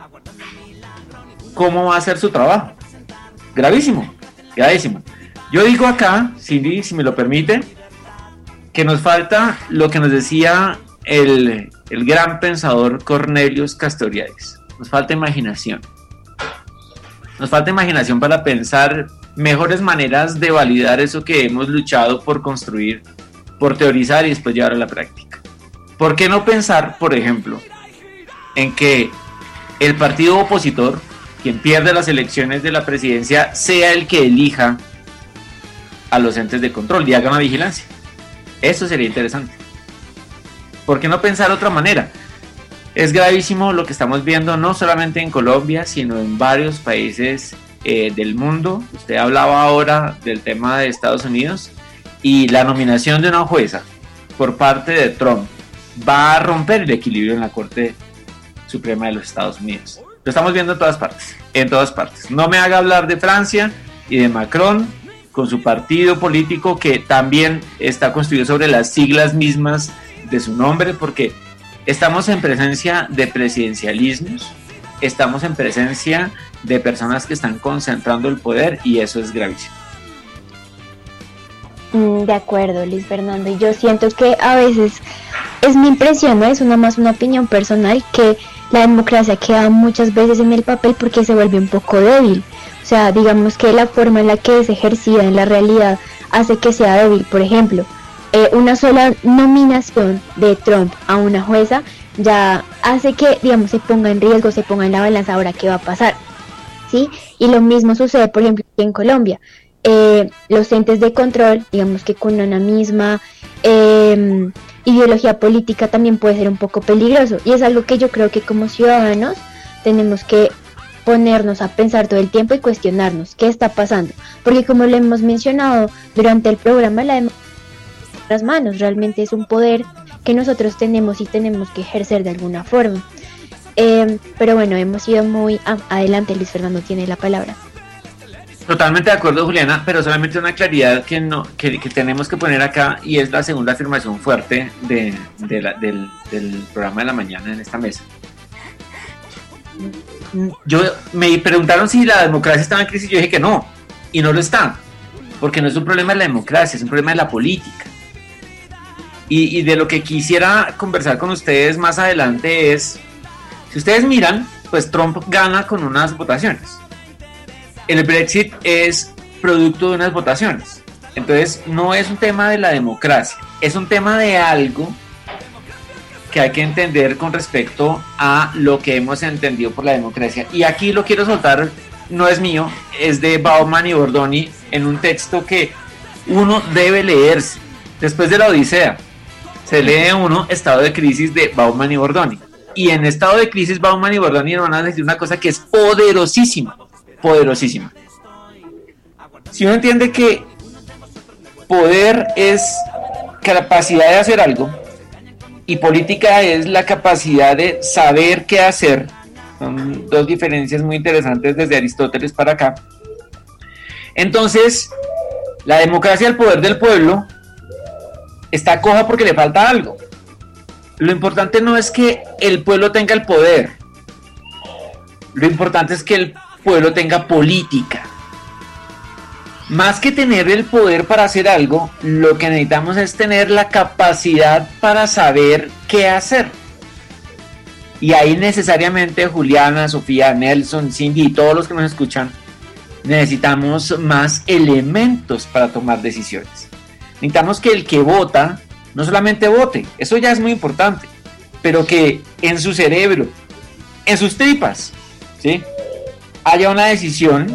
¿cómo va a hacer su trabajo? Gravísimo, gravísimo. Yo digo acá, Cindy, si me lo permite, que nos falta lo que nos decía el, el gran pensador Cornelius Castoriadis. Nos falta imaginación. Nos falta imaginación para pensar mejores maneras de validar eso que hemos luchado por construir, por teorizar y después llevar a la práctica. ¿Por qué no pensar, por ejemplo, en que el partido opositor, quien pierde las elecciones de la presidencia, sea el que elija a los entes de control y haga una vigilancia? Eso sería interesante. ¿Por qué no pensar de otra manera? Es gravísimo lo que estamos viendo, no solamente en Colombia, sino en varios países eh, del mundo. Usted hablaba ahora del tema de Estados Unidos, y la nominación de una jueza por parte de Trump va a romper el equilibrio en la Corte Suprema de los Estados Unidos. Lo estamos viendo en todas partes, en todas partes. No me haga hablar de Francia y de Macron con su partido político, que también está construido sobre las siglas mismas de su nombre, porque estamos en presencia de presidencialismos, estamos en presencia de personas que están concentrando el poder, y eso es gravísimo. De acuerdo, Luis Fernando, y yo siento que a veces es mi impresión, ¿no? Es una más una opinión personal, que la democracia queda muchas veces en el papel porque se vuelve un poco débil. O sea, digamos que la forma en la que es ejercida en la realidad hace que sea débil. Por ejemplo, eh, una sola nominación de Trump a una jueza ya hace que, digamos, se ponga en riesgo, se ponga en la balanza ahora qué va a pasar, ¿sí? Y lo mismo sucede, por ejemplo, aquí en Colombia. Eh, los entes de control, digamos que con una misma eh, ideología política también puede ser un poco peligroso, y es algo que yo creo que como ciudadanos tenemos que ponernos a pensar todo el tiempo y cuestionarnos qué está pasando, porque como lo hemos mencionado durante el programa, la democracia en nuestras manos realmente es un poder que nosotros tenemos y tenemos que ejercer de alguna forma. Eh, pero bueno, hemos ido muy a- adelante. Luis Fernando tiene la palabra. Totalmente de acuerdo, Juliana, pero solamente una claridad que no que, que tenemos que poner acá, y es la segunda afirmación fuerte de, de la, del, del programa de la mañana en esta mesa. Yo me preguntaron si la democracia estaba en crisis, yo dije que no, y no lo está, porque no es un problema de la democracia, es un problema de la política. Y, y de lo que quisiera conversar con ustedes más adelante es, si ustedes miran, pues Trump gana con unas votaciones. El Brexit es producto de unas votaciones. Entonces no es un tema de la democracia, es un tema de algo que hay que entender con respecto a lo que hemos entendido por la democracia. Y aquí lo quiero soltar, no es mío, es de Bauman y Bordoni, en un texto que uno debe leerse después de la Odisea. se lee uno Estado de Crisis de Bauman y Bordoni. Y en Estado de Crisis, Bauman y Bordoni van a decir una cosa que es poderosísima, poderosísima. Si uno entiende que poder es capacidad de hacer algo y política es la capacidad de saber qué hacer, son dos diferencias muy interesantes desde Aristóteles para acá. Entonces, la democracia, el poder del pueblo, está coja porque le falta algo. Lo importante no es que el pueblo tenga el poder, lo importante es que el pueblo tenga política. Más que tener el poder para hacer algo, lo que necesitamos es tener la capacidad para saber qué hacer. Y ahí necesariamente Juliana, Sofía, Nelson, Cindy y todos los que nos escuchan, necesitamos más elementos para tomar decisiones. Necesitamos que el que vota no solamente vote, eso ya es muy importante, pero que en su cerebro, en sus tripas, ¿sí?, haya una decisión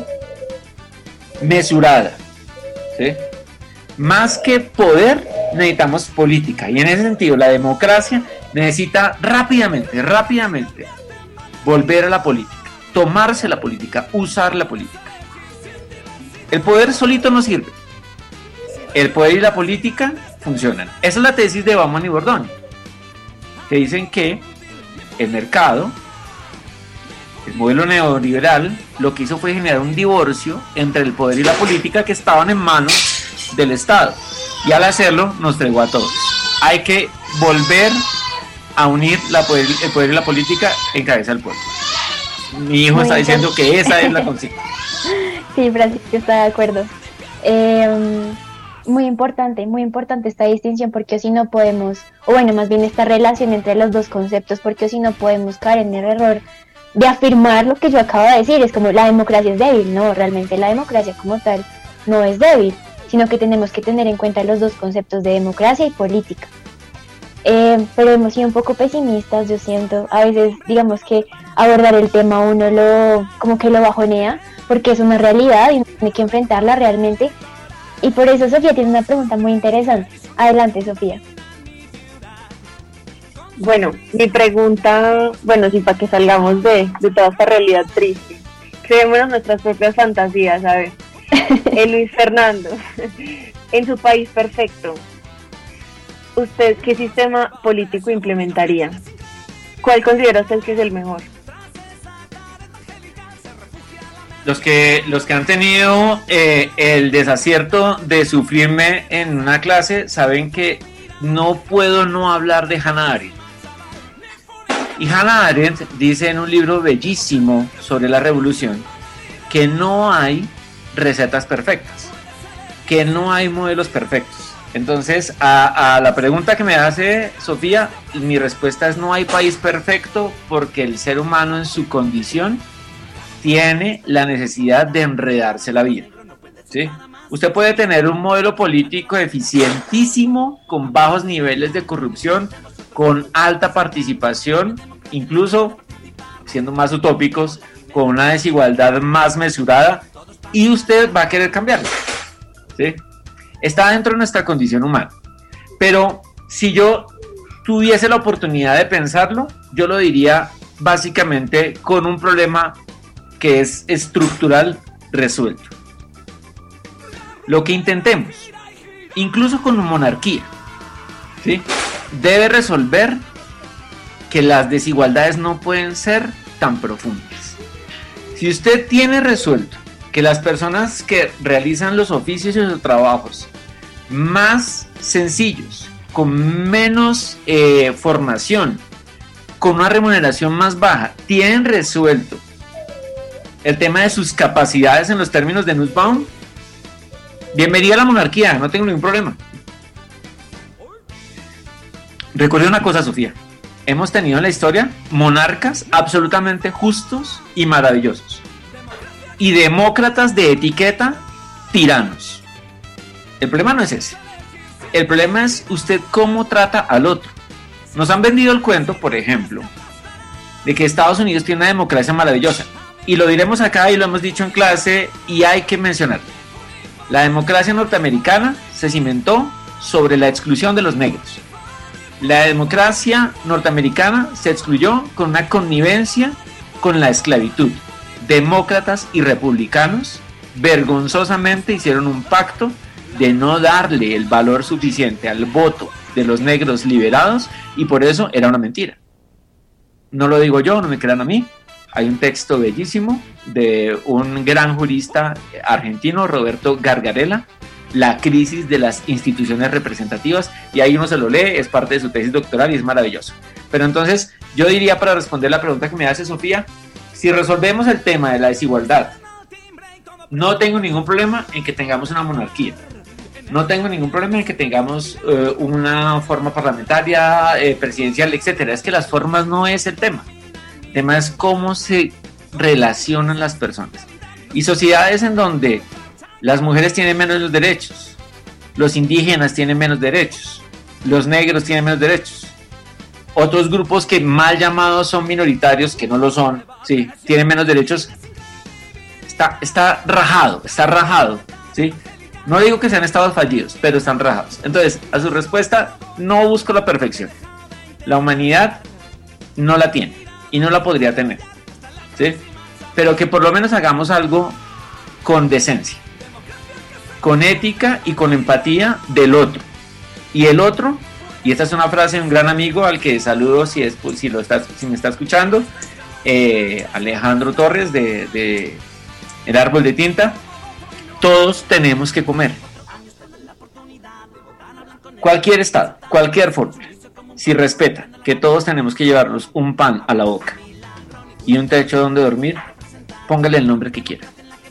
mesurada, ¿sí? Más que poder, necesitamos política, y en ese sentido la democracia necesita rápidamente, rápidamente volver a la política, tomarse la política, usar la política. El poder solito no sirve, el poder y la política funcionan. Esa es la tesis de Bauman y Bordoni, que dicen que el mercado, el modelo neoliberal, lo que hizo fue generar un divorcio entre el poder y la política que estaban en manos del Estado, y al hacerlo nos entregó a todos. Hay que volver a unir la poder, el poder y la política en cabeza del pueblo. Mi hijo muy está bien. Diciendo que esa es la consigna. Sí, Francisco está de acuerdo. Eh, muy importante, muy importante esta distinción, porque si no podemos, o bueno, más bien esta relación entre los dos conceptos, porque si no podemos caer en el error de afirmar lo que yo acabo de decir, es como la democracia es débil. No, realmente la democracia como tal no es débil, sino que tenemos que tener en cuenta los dos conceptos de democracia y política. Eh, pero hemos sido un poco pesimistas, yo siento, a veces digamos que abordar el tema uno lo, como que lo bajonea, porque es una realidad y tiene que enfrentarla realmente, y por eso Sofía tiene una pregunta muy interesante. Adelante, Sofía. Bueno, mi pregunta, bueno, sí, para que salgamos de, de toda esta realidad triste, creémonos nuestras propias fantasías, a ver. Eh, Luis Fernando, en su país perfecto, ¿usted qué sistema político implementaría? ¿Cuál considera usted que es el mejor? Los que, los que han tenido eh, el desacierto de sufrirme en una clase saben que no puedo no hablar de Hannah Arendt. Y Hannah Arendt dice en un libro bellísimo sobre la revolución que no hay recetas perfectas, que no hay modelos perfectos. Entonces, a, a la pregunta que me hace Sofía, mi respuesta es: no hay país perfecto, porque el ser humano en su condición tiene la necesidad de enredarse la vida, ¿sí? Usted puede tener un modelo político eficientísimo, con bajos niveles de corrupción, con alta participación, incluso, siendo más utópicos, con una desigualdad más mesurada, y usted va a querer cambiarlo, ¿sí? Está dentro de nuestra condición humana. Pero si yo tuviese la oportunidad de pensarlo, yo lo diría básicamente con un problema que es estructural resuelto. Lo que intentemos, incluso con una monarquía, ¿sí?, debe resolver que las desigualdades no pueden ser tan profundas. Si usted tiene resuelto que las personas que realizan los oficios y los trabajos más sencillos, con menos eh, formación, con una remuneración más baja, tienen resuelto el tema de sus capacidades en los términos de Nussbaum, bienvenida a la monarquía, no tengo ningún problema. Recuerde una cosa, Sofía, hemos tenido en la historia monarcas absolutamente justos y maravillosos, y demócratas de etiqueta tiranos. El problema no es ese, el problema es usted cómo trata al otro. Nos han vendido el cuento, por ejemplo, de que Estados Unidos tiene una democracia maravillosa, y lo diremos acá y lo hemos dicho en clase, y hay que mencionar: la democracia norteamericana se cimentó sobre la exclusión de los negros. La democracia norteamericana se excluyó con una connivencia con la esclavitud. Demócratas y republicanos vergonzosamente hicieron un pacto de no darle el valor suficiente al voto de los negros liberados y por eso era una mentira. No lo digo yo, no me crean a mí. Hay un texto bellísimo de un gran jurista argentino, Roberto Gargarella, La crisis de las instituciones representativas, y ahí uno se lo lee, es parte de su tesis doctoral y es maravilloso. Pero entonces yo diría, para responder la pregunta que me hace Sofía, si resolvemos el tema de la desigualdad, no tengo ningún problema en que tengamos una monarquía. No tengo ningún problema en que tengamos eh, una forma parlamentaria, eh, presidencial, etcétera. Es que las formas no es el tema. El tema es cómo se relacionan las personas. Y sociedades en donde las mujeres tienen menos derechos, los indígenas tienen menos derechos, los negros tienen menos derechos, otros grupos que mal llamados son minoritarios, que no lo son, sí, tienen menos derechos. Está, está rajado, está rajado, ¿sí? No digo que sean estados fallidos, pero están rajados. Entonces, a su respuesta, no busco la perfección. La humanidad no la tiene y no la podría tener, ¿sí? Pero que por lo menos hagamos algo con decencia, con ética y con empatía del otro. Y el otro, y esta es una frase de un gran amigo al que saludo si, es, si, lo está, si me está escuchando, eh, Alejandro Torres de, de El Árbol de Tinta: todos tenemos que comer. Cualquier estado, cualquier fórmula, si respeta que todos tenemos que llevarnos un pan a la boca y un techo donde dormir, póngale el nombre que quiera.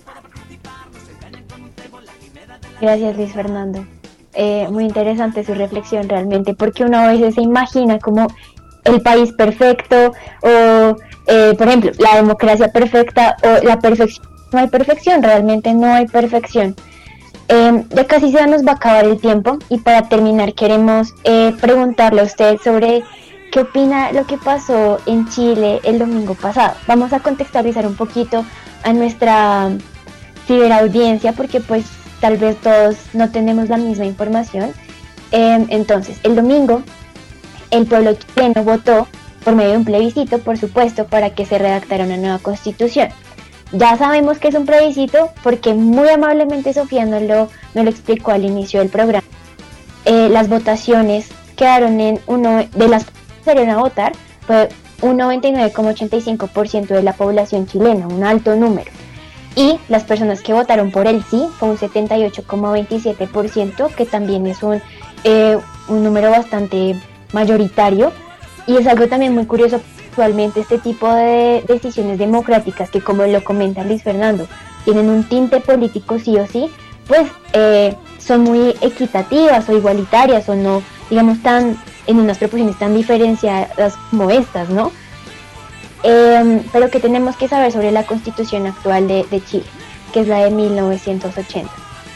Gracias, Luis Fernando. Eh, muy interesante su reflexión realmente, porque uno a veces se imagina como el país perfecto o, eh, por ejemplo, la democracia perfecta o la perfección. No hay perfección, realmente no hay perfección. Eh, ya casi se nos va a acabar el tiempo y para terminar queremos eh, preguntarle a usted sobre qué opina lo que pasó en Chile el domingo pasado. Vamos a contextualizar un poquito a nuestra ciberaudiencia porque pues tal vez todos no tenemos la misma información. Eh, entonces, el domingo el pueblo chileno votó por medio de un plebiscito, por supuesto, para que se redactara una nueva constitución. Ya sabemos que es un plebiscito porque muy amablemente Sofía nos lo, nos lo explicó al inicio del programa. Eh, las votaciones quedaron en uno de las que salieron a votar, fue un noventa y nueve coma ochenta y cinco por ciento de la población chilena, un alto número. Y las personas que votaron por el sí fue un setenta y ocho coma veintisiete por ciento, que también es un, eh, un número bastante mayoritario. Y es algo también muy curioso. Actualmente este tipo de decisiones democráticas que, como lo comenta Luis Fernando, tienen un tinte político sí o sí, pues eh, son muy equitativas o igualitarias o no, digamos, tan en unas proporciones tan diferenciadas como estas, ¿no? Eh, pero que tenemos que saber sobre la constitución actual de, de Chile, que es la de mil novecientos ochenta.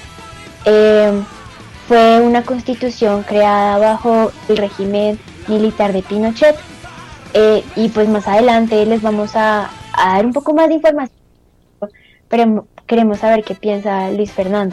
Eh, fue una constitución creada bajo el régimen militar de Pinochet. Eh, y pues más adelante les vamos a, a dar un poco más de información, pero queremos saber qué piensa Luis Fernando.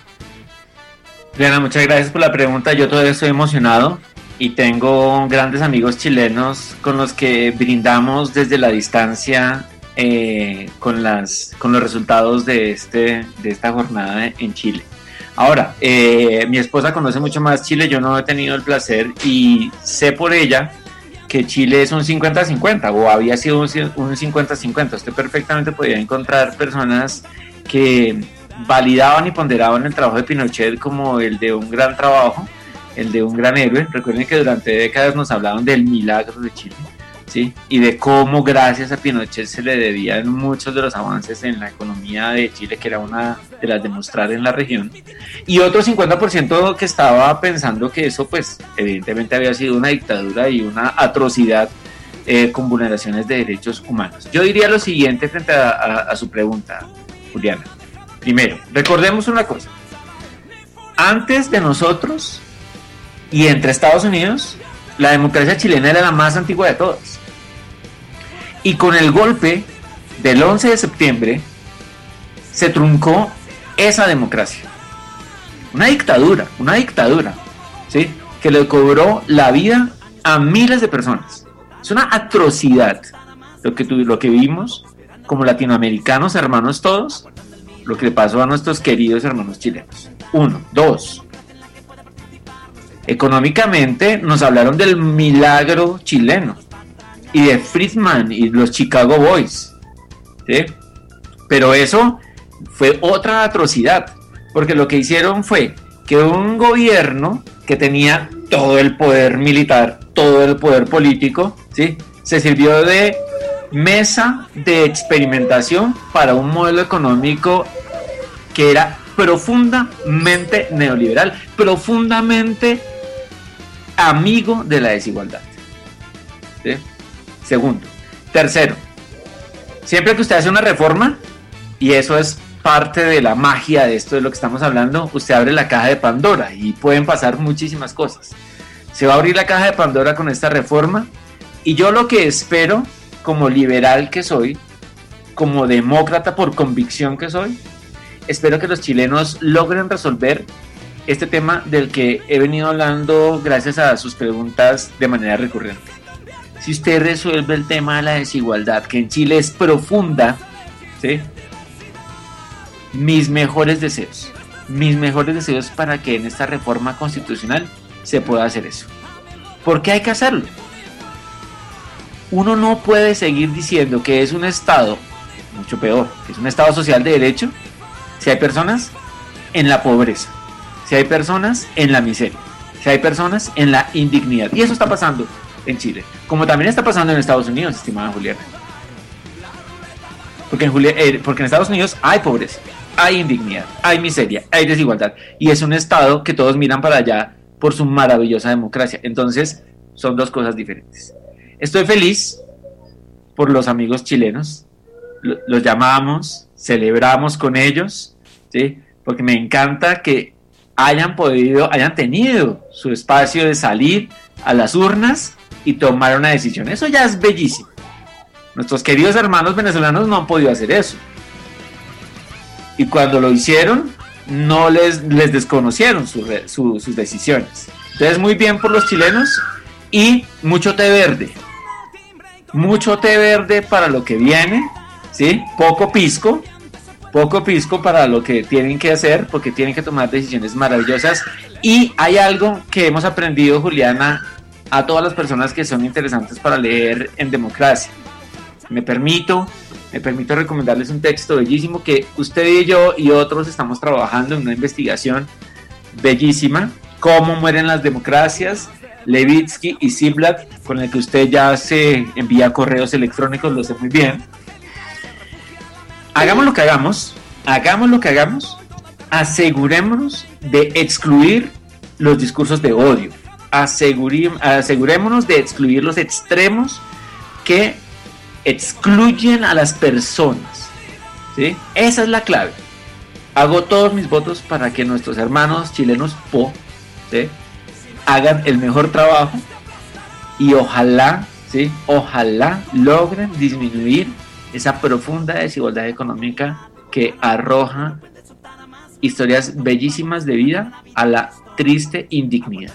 Diana, muchas gracias por la pregunta. Yo todavía estoy emocionado y tengo grandes amigos chilenos con los que brindamos desde la distancia eh, con, las, con los resultados de, este, de esta jornada en Chile. Ahora, eh, mi esposa conoce mucho más Chile, yo no he tenido el placer y sé por ella que Chile es un cincuenta cincuenta o había sido un cincuenta cincuenta. Usted perfectamente podía encontrar personas que validaban y ponderaban el trabajo de Pinochet como el de un gran trabajo, el de un gran héroe. Recuerden que durante décadas nos hablaban del milagro de Chile, ¿sí? Y de cómo gracias a Pinochet se le debían muchos de los avances en la economía de Chile, que era una de las de mostrar en la región, y otro cincuenta por ciento que estaba pensando que eso pues evidentemente había sido una dictadura y una atrocidad eh, con vulneraciones de derechos humanos. Yo diría lo siguiente frente a, a, a su pregunta, Juliana. Primero, recordemos una cosa: antes de nosotros y entre Estados Unidos, la democracia chilena era la más antigua de todas. Y con el golpe del once de septiembre se truncó esa democracia. Una dictadura, una dictadura, ¿sí? Que le cobró la vida a miles de personas. Es una atrocidad lo que, tu, lo que vimos como latinoamericanos, hermanos todos, lo que le pasó a nuestros queridos hermanos chilenos. Uno, dos. Económicamente nos hablaron del milagro chileno y de Friedman y los Chicago Boys, ¿sí? Pero eso fue otra atrocidad, porque lo que hicieron fue que un gobierno que tenía todo el poder militar, todo el poder político, ¿sí?, se sirvió de mesa de experimentación para un modelo económico que era profundamente neoliberal, profundamente amigo de la desigualdad, ¿sí? Segundo. Tercero, siempre que usted hace una reforma, y eso es parte de la magia de esto de lo que estamos hablando, usted abre la caja de Pandora y pueden pasar muchísimas cosas. Se va a abrir la caja de Pandora con esta reforma, y yo lo que espero, como liberal que soy, como demócrata por convicción que soy, espero que los chilenos logren resolver este tema del que he venido hablando gracias a sus preguntas de manera recurrente. Si usted resuelve el tema de la desigualdad, que en Chile es profunda, ¿sí?, mis mejores deseos, mis mejores deseos para que en esta reforma constitucional se pueda hacer eso. ¿Por qué hay que hacerlo? Uno no puede seguir diciendo que es un Estado, mucho peor, que es un Estado social de derecho, si hay personas en la pobreza, si hay personas en la miseria, si hay personas en la indignidad. Y eso está pasando en Chile, como también está pasando en Estados Unidos, estimada Juliana. Porque en, Julia, eh, porque en Estados Unidos hay pobreza, hay indignidad, hay miseria, hay desigualdad, y es un Estado que todos miran para allá por su maravillosa democracia. Entonces son dos cosas diferentes. Estoy feliz por los amigos chilenos, los llamamos, celebramos con ellos, ¿sí?, porque me encanta que hayan podido, hayan tenido su espacio de salir a las urnas y tomar una decisión. Eso ya es bellísimo. Nuestros queridos hermanos venezolanos no han podido hacer eso, y cuando lo hicieron no les, les desconocieron su, su, sus decisiones. Entonces, muy bien por los chilenos, y mucho té verde, mucho té verde para lo que viene, ¿sí? Poco pisco, poco pisco para lo que tienen que hacer, porque tienen que tomar decisiones maravillosas. Y hay algo que hemos aprendido, Juliana, a todas las personas que son interesantes para leer en democracia. Me permito, me permito recomendarles un texto bellísimo que usted y yo y otros estamos trabajando en una investigación bellísima, Cómo mueren las democracias, Levitsky y Ziblatt, con el que usted ya se envía correos electrónicos, lo sé muy bien. Hagamos lo que hagamos, hagamos lo que hagamos, asegurémonos de excluir los discursos de odio, Asegurí, asegurémonos de excluir los extremos que excluyen a las personas, ¿sí? Esa es la clave. Hago todos mis votos para que nuestros hermanos chilenos po, ¿sí?, hagan el mejor trabajo, y ojalá, ¿sí?, ojalá logren disminuir esa profunda desigualdad económica que arroja historias bellísimas de vida a la triste indignidad.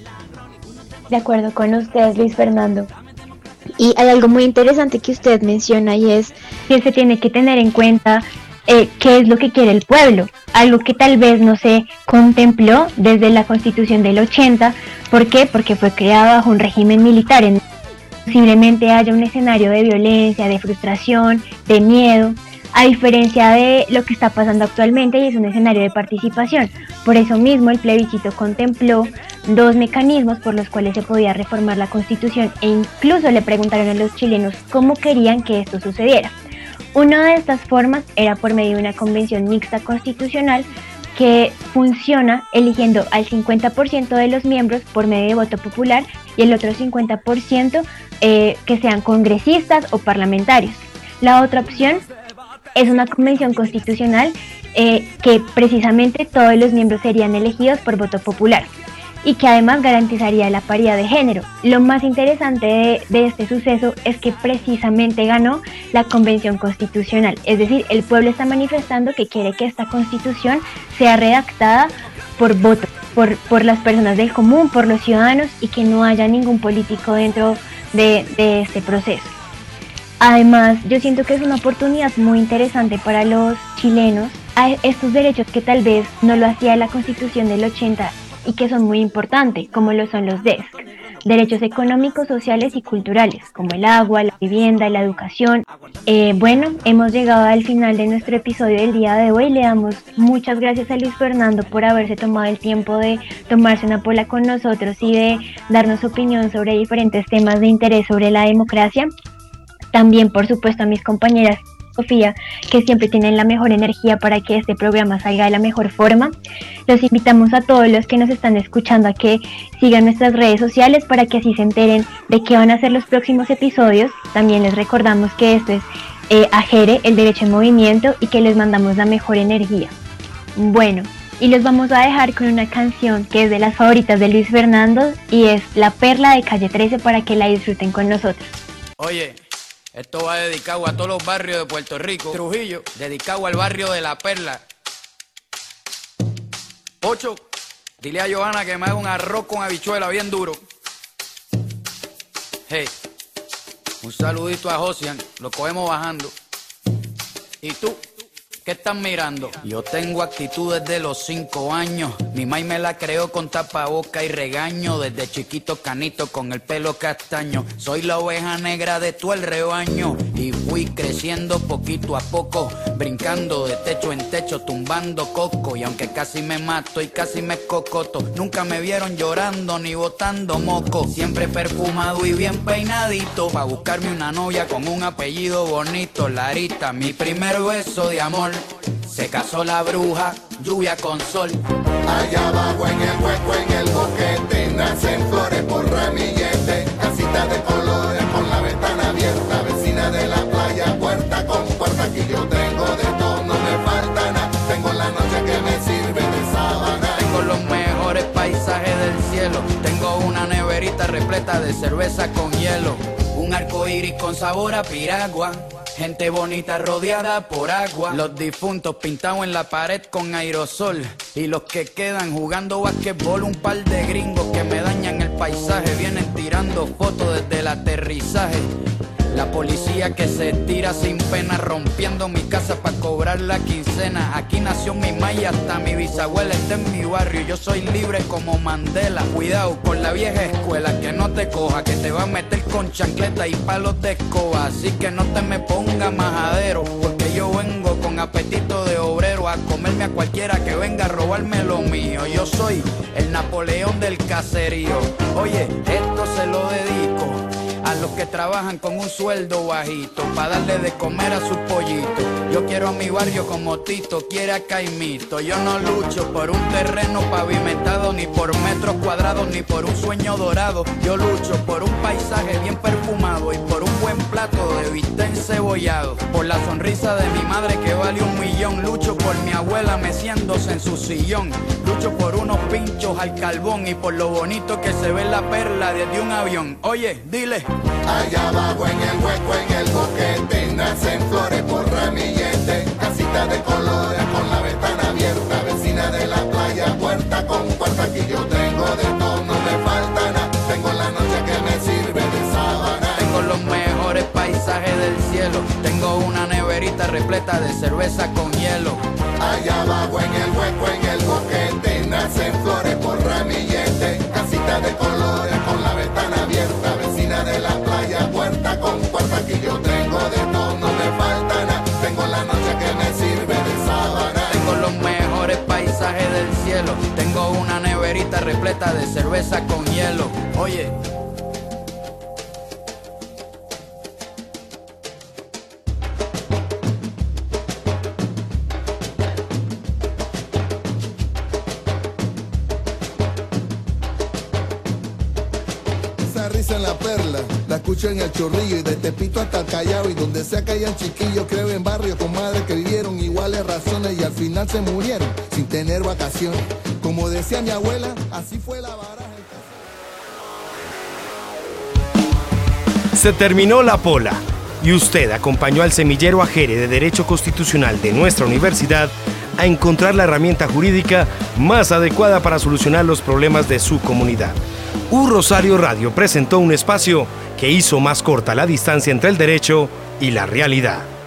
De acuerdo con usted, Luis Fernando. Y hay algo muy interesante que usted menciona, y es que se tiene que tener en cuenta eh, qué es lo que quiere el pueblo, algo que tal vez no se contempló desde la Constitución del ochenta. ¿Por qué? Porque fue creada bajo un régimen militar, en posiblemente haya un escenario de violencia, de frustración, de miedo, a diferencia de lo que está pasando actualmente, y es un escenario de participación. Por eso mismo el plebiscito contempló dos mecanismos por los cuales se podía reformar la Constitución, e incluso le preguntaron a los chilenos cómo querían que esto sucediera. Una de estas formas era por medio de una convención mixta constitucional que funciona eligiendo al cincuenta por ciento de los miembros por medio de voto popular, y el otro cincuenta por ciento eh, que sean congresistas o parlamentarios. La otra opción es una convención constitucional eh, que precisamente todos los miembros serían elegidos por voto popular, y que además garantizaría la paridad de género. Lo más interesante de, de este suceso es que precisamente ganó la convención constitucional, es decir, el pueblo está manifestando que quiere que esta constitución sea redactada por voto. por, por las personas del común, por los ciudadanos, y que no haya ningún político dentro de, de este proceso. Además, yo siento que es una oportunidad muy interesante para los chilenos a estos derechos que tal vez no lo hacía la Constitución del ochenta y que son muy importantes, como lo son los D E S C, derechos económicos, sociales y culturales, como el agua, la vivienda, la educación. Eh, bueno, hemos llegado al final de nuestro episodio del día de hoy. Le damos muchas gracias a Luis Fernando por haberse tomado el tiempo de tomarse una pola con nosotros y de darnos su opinión sobre diferentes temas de interés sobre la democracia. También, por supuesto, a mis compañeras Sofía, que siempre tienen la mejor energía para que este programa salga de la mejor forma. Los invitamos a todos los que nos están escuchando a que sigan nuestras redes sociales para que así se enteren de qué van a ser los próximos episodios. También les recordamos que esto es eh, AGERE, el derecho en movimiento, y que les mandamos la mejor energía. Bueno, y los vamos a dejar con una canción que es de las favoritas de Luis Fernando y es La Perla de Calle trece, para que la disfruten con nosotros. Oye, esto va dedicado a todos los barrios de Puerto Rico. Trujillo, dedicado al barrio de La Perla. Ocho, dile a Johanna que me haga un arroz con habichuela bien duro. Hey, un saludito a Josian, lo cogemos bajando. ¿Y tú? ¿Qué están mirando? Yo tengo actitud desde los cinco años. Mi mai me la creó con tapaboca y regaño. Desde chiquito canito con el pelo castaño. Soy la oveja negra de todo el rebaño. Y fui creciendo poquito a poco, brincando de techo en techo, tumbando coco. Y aunque casi me mato y casi me cocoto, nunca me vieron llorando ni botando moco. Siempre perfumado y bien peinadito, pa' buscarme una novia con un apellido bonito. Larita, mi primer beso de amor. Se casó la bruja, lluvia con sol. Allá abajo en el hueco, en el boquete, nacen flores por ramillete. Casita de colores con la ventana abierta, vecina de la playa, puerta con puerta. Aquí yo tengo de todo, no me falta nada. Tengo la noche que me sirve de sábana. Tengo los mejores paisajes del cielo. Tengo una neverita repleta de cerveza con hielo. Un arco iris con sabor a piragua. Gente bonita rodeada por agua. Los difuntos pintados en la pared con aerosol. Y los que quedan jugando basquetbol. Un par de gringos que me dañan el paisaje. Vienen tirando fotos desde el aterrizaje. La policía que se tira sin pena, rompiendo mi casa para cobrar la quincena. Aquí nació mi mai, hasta mi bisabuela está en mi barrio. Yo soy libre como Mandela. Cuidado con la vieja escuela, que no te coja, que te va a meter con chancleta y palos de escoba. Así que no te me ponga majadero, porque yo vengo con apetito de obrero a comerme a cualquiera que venga a robarme lo mío. Yo soy el Napoleón del caserío. Oye, esto se lo dedico a los que trabajan con un sueldo bajito, pa' darle de comer a sus pollitos. Yo quiero a mi barrio como Tito quiere a Caimito. Yo no lucho por un terreno pavimentado, ni por metros cuadrados, ni por un sueño dorado. Yo lucho por un paisaje bien perfumado y por un buen plato de bistec encebollado. Por la sonrisa de mi madre que vale un millón. Lucho por mi abuela meciéndose en su sillón. Lucho por unos pinchos al carbón y por lo bonito que se ve la perla desde un avión. Oye, dile. Allá abajo en el hueco, en el boquete, nacen flores por ramillete. Casita de colores con la ventana abierta, vecina de la playa, puerta con puerta. Aquí yo tengo de todo, no me falta nada. Tengo la noche que me sirve de sábana. Tengo los mejores paisajes del cielo. Tengo una neverita repleta de cerveza con hielo. Allá abajo en el hueco, en el boquete, nacen flores por ramillete. Casita de colores con la ventana abierta, vecina de la playa, puerta con puerta. Aquí yo tengo de todo, no me falta nada. Tengo la noche que me sirve de sábana. Tengo los mejores paisajes del cielo. Tengo una neverita repleta de cerveza con hielo. Oye. En la perla, la escucho en el Chorrillo y de Tepito hasta el Callao, y donde sea que hayan chiquillos, creo en barrios con madres que vivieron iguales razones y al final se murieron sin tener vacaciones. Como decía mi abuela, así fue la baraja. Se terminó la pola y usted acompañó al semillero AGERE de Derecho Constitucional de nuestra universidad a encontrar la herramienta jurídica más adecuada para solucionar los problemas de su comunidad. U Rosario Radio presentó un espacio que hizo más corta la distancia entre el derecho y la realidad.